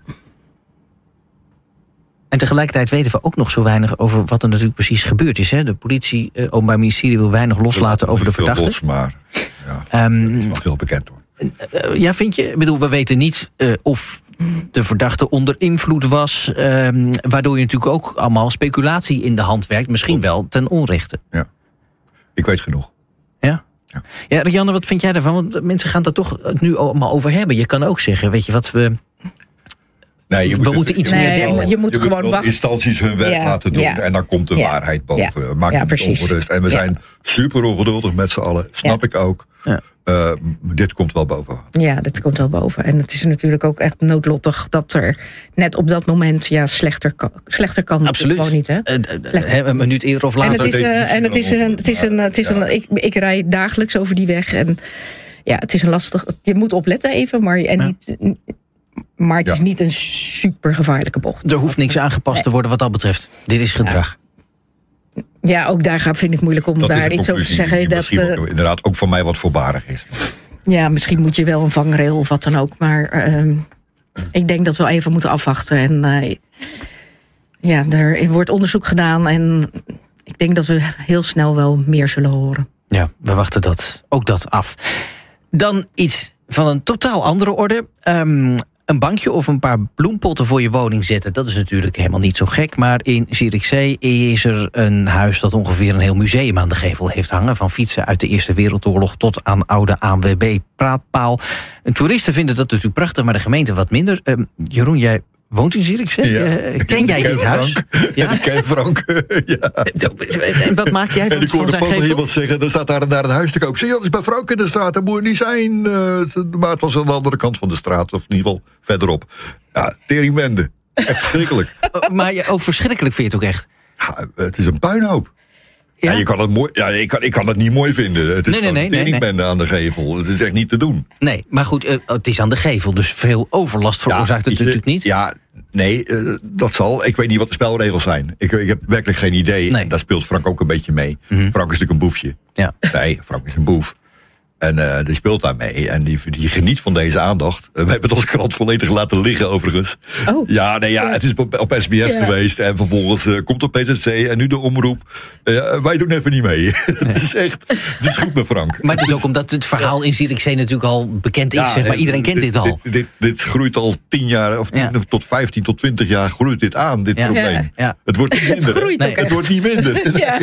En tegelijkertijd weten we ook nog zo weinig over wat er natuurlijk precies gebeurd is. Hè? De politie, uh, Openbaar Ministerie wil weinig loslaten over de Veel verdachte. los, maar ja, Um, is wel veel bekend hoor. Uh, ja, vind je? Ik bedoel, we weten niet uh, of de verdachte onder invloed was. Um, waardoor je natuurlijk ook allemaal speculatie in de hand werkt. Misschien wel ten onrechte. Ja. Ik weet genoeg. Ja? Ja, ja Rianne, wat vind jij daarvan? Want mensen gaan het toch nu allemaal over hebben. Je kan ook zeggen, weet je wat, we... Nee, je we moet, moeten iets nee, meer delen. je moet je moet gewoon wel wachten. instanties hun werk Ja, laten doen. ja. En dan komt de Ja. waarheid boven. Ja. Maak Ja, je niet precies. ongerust. En we Ja. zijn super ongeduldig met z'n allen. Snap Ja. ik ook. Ja. Uh, dit komt wel boven. Ja, dat komt wel boven. En het is natuurlijk ook echt noodlottig dat er net op dat moment ja, slechter kan. Slechter kan Absoluut. gewoon niet, hè? Uh, uh, uh, een minuut eerder of En later. het is, uh, en het is een, het is een, het is een, ik, ik rij dagelijks over die weg en ja, het is een lastig. Je moet opletten even, maar en Ja. niet. Maar het Ja. is niet een super gevaarlijke bocht. Er hoeft niks aangepast Nee. te worden wat dat betreft. Dit is gedrag. Ja, ook daar ga- vind ik moeilijk om Dat is daar een iets over te conclusie zeggen. die Dat, misschien uh, ook inderdaad ook voor mij wat voorbarig is. ja, misschien moet je wel een vangrail of wat dan ook. Maar uh, ik denk dat we even moeten afwachten. En uh, ja, er wordt onderzoek gedaan. En ik denk dat we heel snel wel meer zullen horen. Ja, we wachten dat, ook dat af. Dan iets van een totaal andere orde. Um, een bankje of een paar bloempotten voor je woning zetten, dat is natuurlijk helemaal niet zo gek. Maar in Zierikzee is er een huis dat ongeveer een heel museum aan de gevel heeft hangen. Van fietsen uit de Eerste Wereldoorlog tot aan oude A N W B-praatpaal. En toeristen vinden dat natuurlijk prachtig, maar de gemeente wat minder. Um, Jeroen, jij woont in Zierikzee? Ja. Uh, ken jij dit huis? Ja, ik ken Frank. Ja. En wat maak jij van, en ik hoorde van zijn pas gevel? iemand zeggen, er staat daar en daar een huis te koop. Zie je, dat is bij Frank in de straat, dat moet het niet zijn. Uh, maar het was aan de andere kant van de straat, of in ieder geval verderop. Ja, teringmende. Echt verschrikkelijk. Maar je, ook verschrikkelijk vind je het ook echt? Ja, het is een puinhoop. Ja? Ja, je kan het mooi, ja, ik, kan, ik kan het niet mooi vinden. Het is nee, nee, nee, een teringmende nee, nee. aan de gevel. Het is echt niet te doen. Nee, maar goed, uh, het is aan de gevel, dus veel overlast veroorzaakt het ja, natuurlijk niet. Ja, nee, uh, dat zal. Ik weet niet wat de spelregels zijn. Ik, ik heb werkelijk geen idee. Nee. Daar speelt Frank ook een beetje mee. Mm-hmm. Frank is natuurlijk een boefje. Ja. Nee, Frank is een boef. En uh, die speelt daarmee. En die, die geniet van deze aandacht. Uh, we hebben het als krant volledig laten liggen, overigens. Oh. Ja, nee, ja, ja. het is op, op S B S ja. geweest. En vervolgens uh, komt op P Z C en nu de omroep. Uh, wij doen even niet mee. Het is echt, het is goed met Frank. Maar het is ook omdat het verhaal in Zierikzee natuurlijk al bekend is. Ja, zeg maar. Iedereen kent dit, dit al. Dit, dit, dit groeit al tien jaar, of ja. tot vijftien tot twintig jaar groeit dit aan, dit ja. probleem. Ja. Ja. Het wordt niet minder. Het, nee. het wordt niet minder. Ja.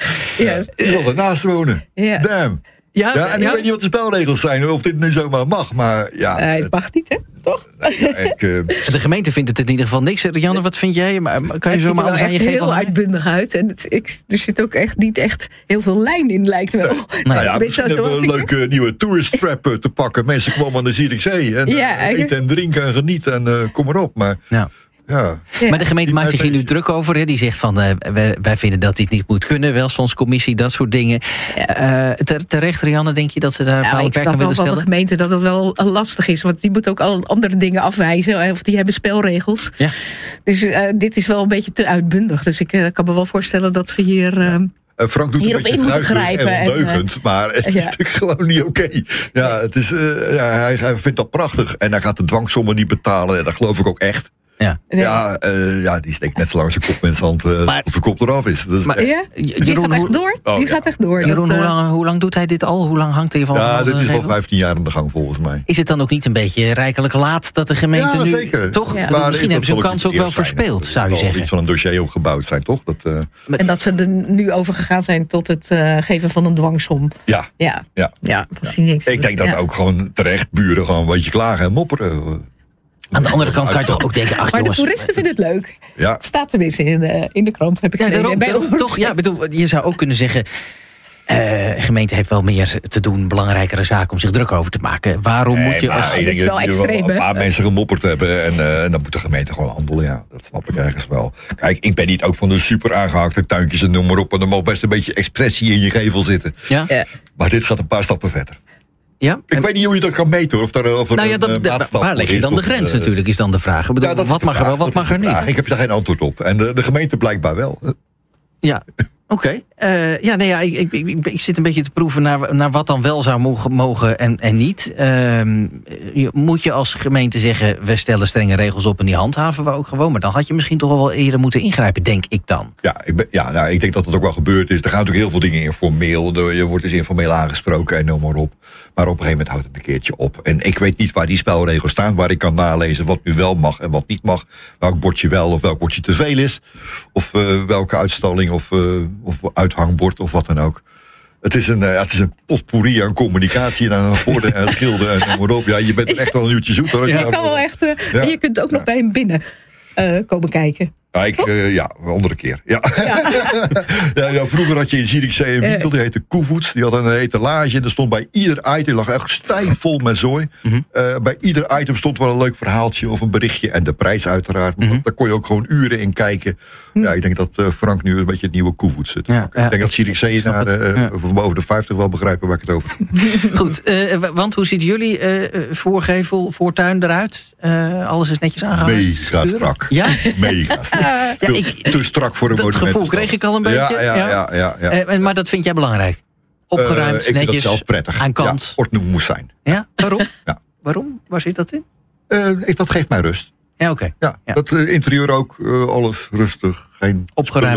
Ja. Je zal ernaast wonen. Ja. Damn. Ja, ja, en ik ja. weet niet wat de spelregels zijn, of dit nu zomaar mag, maar ja. Uh, het mag niet, hè? Toch? Ik, uh... De gemeente vindt het in ieder geval niks. Rianne, wat vind jij? Maar kan je het zomaar alles aan je geven? Het ziet er heel uitbundig uit. En het, ik, er zit ook echt niet echt heel veel lijn in, lijkt wel. Nee. Nou ja, misschien hebben we een leuke nieuwe tourist trap te pakken. Mensen komen aan de Zierikzee en ja, uh, eten en drinken en genieten en uh, kom maar op. Maar... Ja. Ja. Ja. Maar de gemeente maakt zich hier nu druk over. Hè. Die zegt van, uh, wij, wij vinden dat dit niet moet kunnen. Welstandscommissie, dat soort dingen. Uh, ter, terecht, Rianne, denk je dat ze daar nou, beperkingen willen stellen? Ik snap wel van de gemeente dat dat wel lastig is. Want die moet ook al andere dingen afwijzen. Of die hebben spelregels. Ja. Dus uh, dit is wel een beetje te uitbundig. Dus ik uh, kan me wel voorstellen dat ze hier... Uh, Uh, Frank doet hierop een beetje gruizig en ondeugend, uh, maar het is ja. natuurlijk gewoon niet oké. Okay. Ja, het is, uh, ja, hij, hij vindt dat prachtig. En hij gaat de dwangsommen niet betalen. En dat geloof ik ook echt. Ja, ja, uh, ja, die steekt net zo lang zijn kop in zijn hand uh, maar, of de kop eraf is. Dus maar, ja? Die Jeroen, gaat echt door. Die oh, gaat ja. echt door. Jeroen, dat, uh, hoe, lang, hoe lang doet hij dit al? Hoe lang hangt hij van? Ja, dit is al vijftien jaar aan de gang volgens mij. Is het dan ook niet een beetje rijkelijk laat dat de gemeente ja, nu... Zeker. Toch? Ja. Maar misschien hebben ze hun kans ook wel verspeeld, zou je zeggen. Iets van een dossier opgebouwd zijn, toch? Dat, uh... En dat ze er nu over gegaan zijn tot het uh, geven van een dwangsom. Ja. Ja, ja. ja precies niks. Ik denk dat ja. ook gewoon terecht buren gewoon een beetje klagen en mopperen. Aan de andere kant kan je toch ook denken... Ach, maar jongens, de toeristen vinden het leuk. Ja. Staat tenminste in de, in de krant, heb ik ja, daarom, daarom, toch, ja, bedoel, je zou ook kunnen zeggen... Uh, de gemeente heeft wel meer te doen, belangrijkere zaken om zich druk over te maken. Waarom nee, moet je... Als... Ik denk dat wel extreem, een paar mensen gemopperd hebben en, uh, en dan moet de gemeente gewoon handelen. Ja, dat snap ik ergens wel. Kijk, ik ben niet ook van de super aangehakte tuintjes en noem maar op. En er mag best een beetje expressie in je gevel zitten. Ja? Ja. Maar dit gaat een paar stappen verder. Ja? Ik en... weet niet hoe je dat kan meten. Of er, of er nou ja, dat, een, uh, waar leg je dan de grens uh, natuurlijk, is dan de vraag. Ik bedoel, ja, wat mag er wel, wat mag er niet? Ik heb daar geen antwoord op. En de, de gemeente blijkbaar wel. Ja, oké. Okay. Uh, ja, nee, ja, ik, ik, ik, ik zit een beetje te proeven naar, naar wat dan wel zou mogen, mogen en, en niet. Uh, moet je als gemeente zeggen, we stellen strenge regels op en die handhaven we ook gewoon. Maar dan had je misschien toch wel eerder moeten ingrijpen, denk ik dan. Ja, ik, ben, ja nou, ik denk dat dat ook wel gebeurd is. Er gaan natuurlijk heel veel dingen informeel. Je wordt dus informeel aangesproken en noem maar op. Maar op een gegeven moment houdt het een keertje op. En ik weet niet waar die spelregels staan, waar ik kan nalezen wat nu wel mag en wat niet mag. Welk bordje wel of welk bordje te veel is. Of uh, welke uitstalling of, uh, of uithangbord of wat dan ook. Het is een, uh, het is een potpourri aan communicatie en aan woorden en schilden en noem maar op. Ja, je bent er echt wel een uurtje zoet hoor. Ja, je kan wel echt. Uh, ja. En je kunt ook nog bij hem binnen uh, komen kijken. Ja, ik, uh, ja, een andere keer. Ja. Ja. ja, ja, vroeger had je in Zierikzee een winkel, die heette Koevoets. Die had een etalage en er stond bij ieder item, lag echt stijfvol met zooi. Mm-hmm. Uh, bij ieder item stond wel een leuk verhaaltje of een berichtje. En de prijs uiteraard. Mm-hmm. Daar kon je ook gewoon uren in kijken. Mm. Ja, ik denk dat uh, Frank nu een beetje het nieuwe Koevoets zit. Ja, ja, ik denk dat Zierikzee naar uh, ja. boven de vijftig wel begrijpen waar ik het over heb. Goed, uh, want hoe ziet jullie uh, voorgevel, voortuin eruit? Uh, alles is netjes aangehouden? Mega strak. Ja? Mega strak. Ja, ik, te strak voor een dat monument. gevoel kreeg ik al een beetje. Ja, ja, ja. ja, ja, ja. Uh, maar dat vind jij belangrijk? Opgeruimd, uh, ik netjes, vind dat zelf prettig. aan kant. Ja, ordnung moest zijn. Ja, waarom? Ja. Waarom? Waar zit dat in? Uh, ik, dat geeft mij rust. Ja, oké. Okay. Ja, ja. Dat uh, interieur ook, uh, alles rustig. Geen opgeruimd. spullen,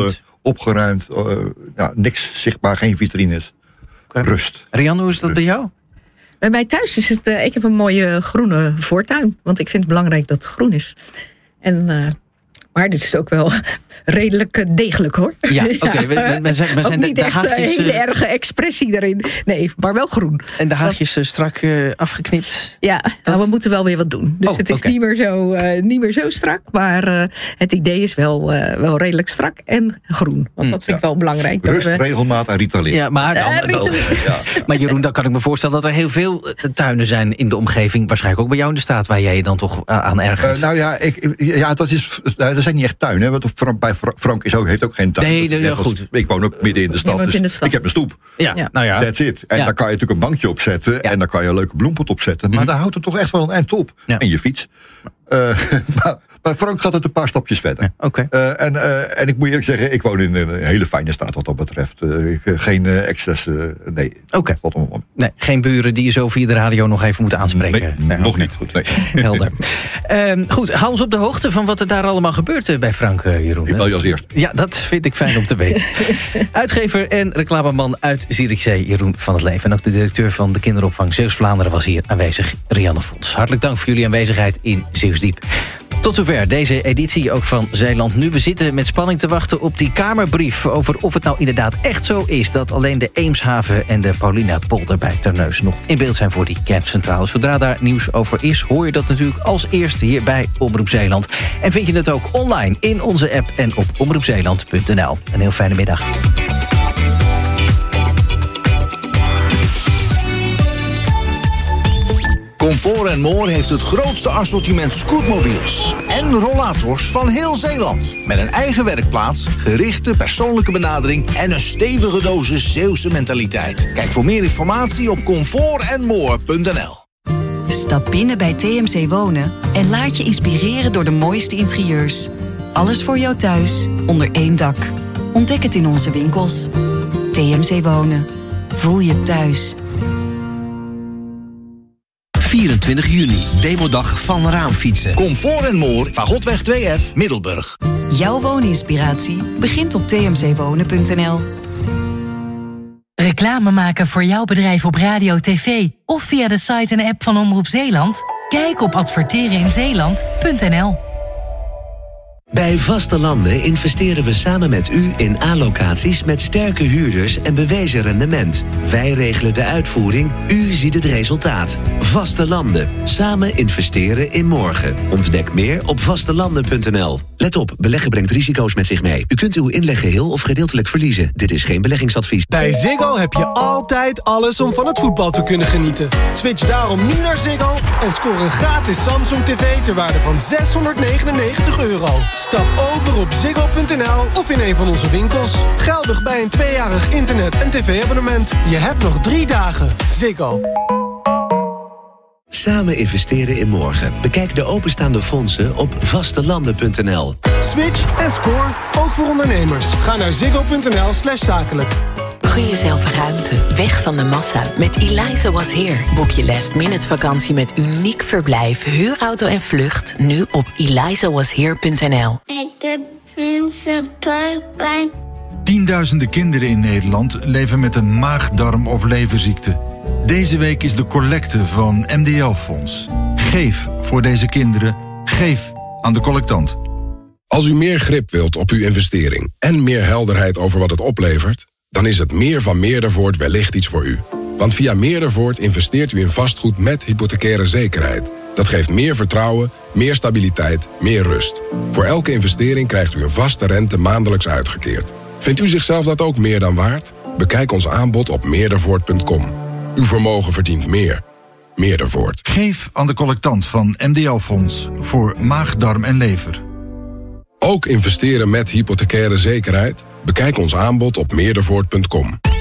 opgeruimd. Uh, ja, niks zichtbaar, geen vitrines. Okay. Rust. Rianne, hoe is dat Rust. bij jou? Bij mij thuis is het, uh, ik heb een mooie groene voortuin. Want ik vind het belangrijk dat het groen is. En, uh, maar dit is ook wel redelijk degelijk, hoor. Ja, oké. Okay. We, we zijn, we zijn ook de, niet de echt haagjes, een hele erge expressie erin. Nee, maar wel groen. En de haagjes uh, strak uh, afgeknipt? Ja, nou, we moeten wel weer wat doen. Dus oh, het is okay. niet, meer zo, uh, niet meer zo strak. Maar uh, het idee is wel, uh, wel redelijk strak en groen. Want dat vind ja. ik wel belangrijk. Rust, dat we... regelmaat en Ritalin. Ja, maar, dan, uh, dan, ja. maar Jeroen, dan kan ik me voorstellen dat er heel veel tuinen zijn in de omgeving. Waarschijnlijk ook bij jou in de straat waar jij je dan toch uh, aan ergert. Uh, nou ja, ik, ja dat, is, dat zijn niet echt tuinen. Want Frank, bij Frank is ook, heeft ook geen tuin. Nee, nee, nee goed. Ik woon ook midden in de stad, dus in de stad. Ik heb een stoep. Ja, ja. Nou ja. That's it. En ja. daar kan je natuurlijk een bankje op zetten. Ja. En dan kan je een leuke bloempot op zetten. Maar mm. daar houdt het toch echt wel een eind op. Ja. En je fiets. Uh, maar bij Frank gaat het een paar stapjes verder. Ja, okay. uh, en, uh, en ik moet eerlijk zeggen, ik woon in een hele fijne staat wat dat betreft. Uh, ik, uh, geen uh, excess, uh, nee. Oké. Okay. Nee, geen buren die je zo via de radio nog even moeten aanspreken. Nee, nee, nog niet. Goed, nee. Helder. uh, goed, hou ons op de hoogte van wat er daar allemaal gebeurt uh, bij Frank, uh, Jeroen. Ik bel je als eerst. Ja, dat vind ik fijn om te weten. Uitgever en reclameman uit Zierikzee, Jeroen van het Leven. En ook de directeur van de kinderopvang Zeeuws-Vlaanderen was hier aanwezig, Rianne Vons. Hartelijk dank voor jullie aanwezigheid in Zeeuwsdiep. Tot zover deze editie ook van Zeeland Nu. We zitten met spanning te wachten op die Kamerbrief over of het nou inderdaad echt zo is dat alleen de Eemshaven en de Paulina-polder bij Terneuzen nog in beeld zijn voor die kerncentrale. Zodra daar nieuws over is, hoor je dat natuurlijk als eerste hier bij Omroep Zeeland. En vind je het ook online in onze app en op omroep zeeland punt n l. Een heel fijne middag. Comfort en More heeft het grootste assortiment scootmobiels en rollators van heel Zeeland. Met een eigen werkplaats, gerichte persoonlijke benadering en een stevige dosis Zeeuwse mentaliteit. Kijk voor meer informatie op comfort en more punt n l. Stap binnen bij T M C Wonen en laat je inspireren door de mooiste interieurs. Alles voor jou thuis, onder één dak. Ontdek het in onze winkels. T M C Wonen. Voel je thuis. vierentwintig juni, demodag van Raamfietsen. Comfort en More, Fagotweg twee F, Middelburg. Jouw wooninspiratie begint op t m c wonen punt n l. Reclame maken voor jouw bedrijf op radio, tv of via de site en app van Omroep Zeeland? Kijk op adverteren in zeeland punt n l. Bij Vaste Landen investeren we samen met u in A-locaties met sterke huurders en bewezen rendement. Wij regelen de uitvoering, u ziet het resultaat. Vaste Landen. Samen investeren in morgen. Ontdek meer op vastelanden punt n l. Let op, beleggen brengt risico's met zich mee. U kunt uw inleg geheel of gedeeltelijk verliezen. Dit is geen beleggingsadvies. Bij Ziggo heb je altijd alles om van het voetbal te kunnen genieten. Switch daarom nu naar Ziggo en scoor een gratis Samsung tv ter waarde van zeshonderdnegenennegentig euro. Stap over op ziggo punt n l of in een van onze winkels. Geldig bij een tweejarig internet- en tv-abonnement. Je hebt nog drie dagen. Ziggo. Samen investeren in morgen. Bekijk de openstaande fondsen op vastelanden punt n l. Switch en score, ook voor ondernemers. Ga naar ziggo punt n l slash zakelijk. Gun jezelf ruimte, weg van de massa. Met Eliza Was Here boek je last minute vakantie met uniek verblijf, huurauto en vlucht. Nu op eliza was here punt n l. Ik doe mensen pijn. Tienduizenden kinderen in Nederland leven met een maag, darm of leverziekte. Deze week is de collecte van M D L-fonds. Geef voor deze kinderen. Geef aan de collectant. Als u meer grip wilt op uw investering en meer helderheid over wat het oplevert, dan is het Meer van Meerdervoort wellicht iets voor u. Want via Meerdervoort investeert u in vastgoed met hypothecaire zekerheid. Dat geeft meer vertrouwen, meer stabiliteit, meer rust. Voor elke investering krijgt u een vaste rente maandelijks uitgekeerd. Vindt u zichzelf dat ook meer dan waard? Bekijk ons aanbod op meerdervoort punt com. Uw vermogen verdient meer. Meerdervoort. Geef aan de collectant van M D L-fonds voor maag, darm en lever. Ook investeren met hypothecaire zekerheid? Bekijk ons aanbod op meerdervoort punt com.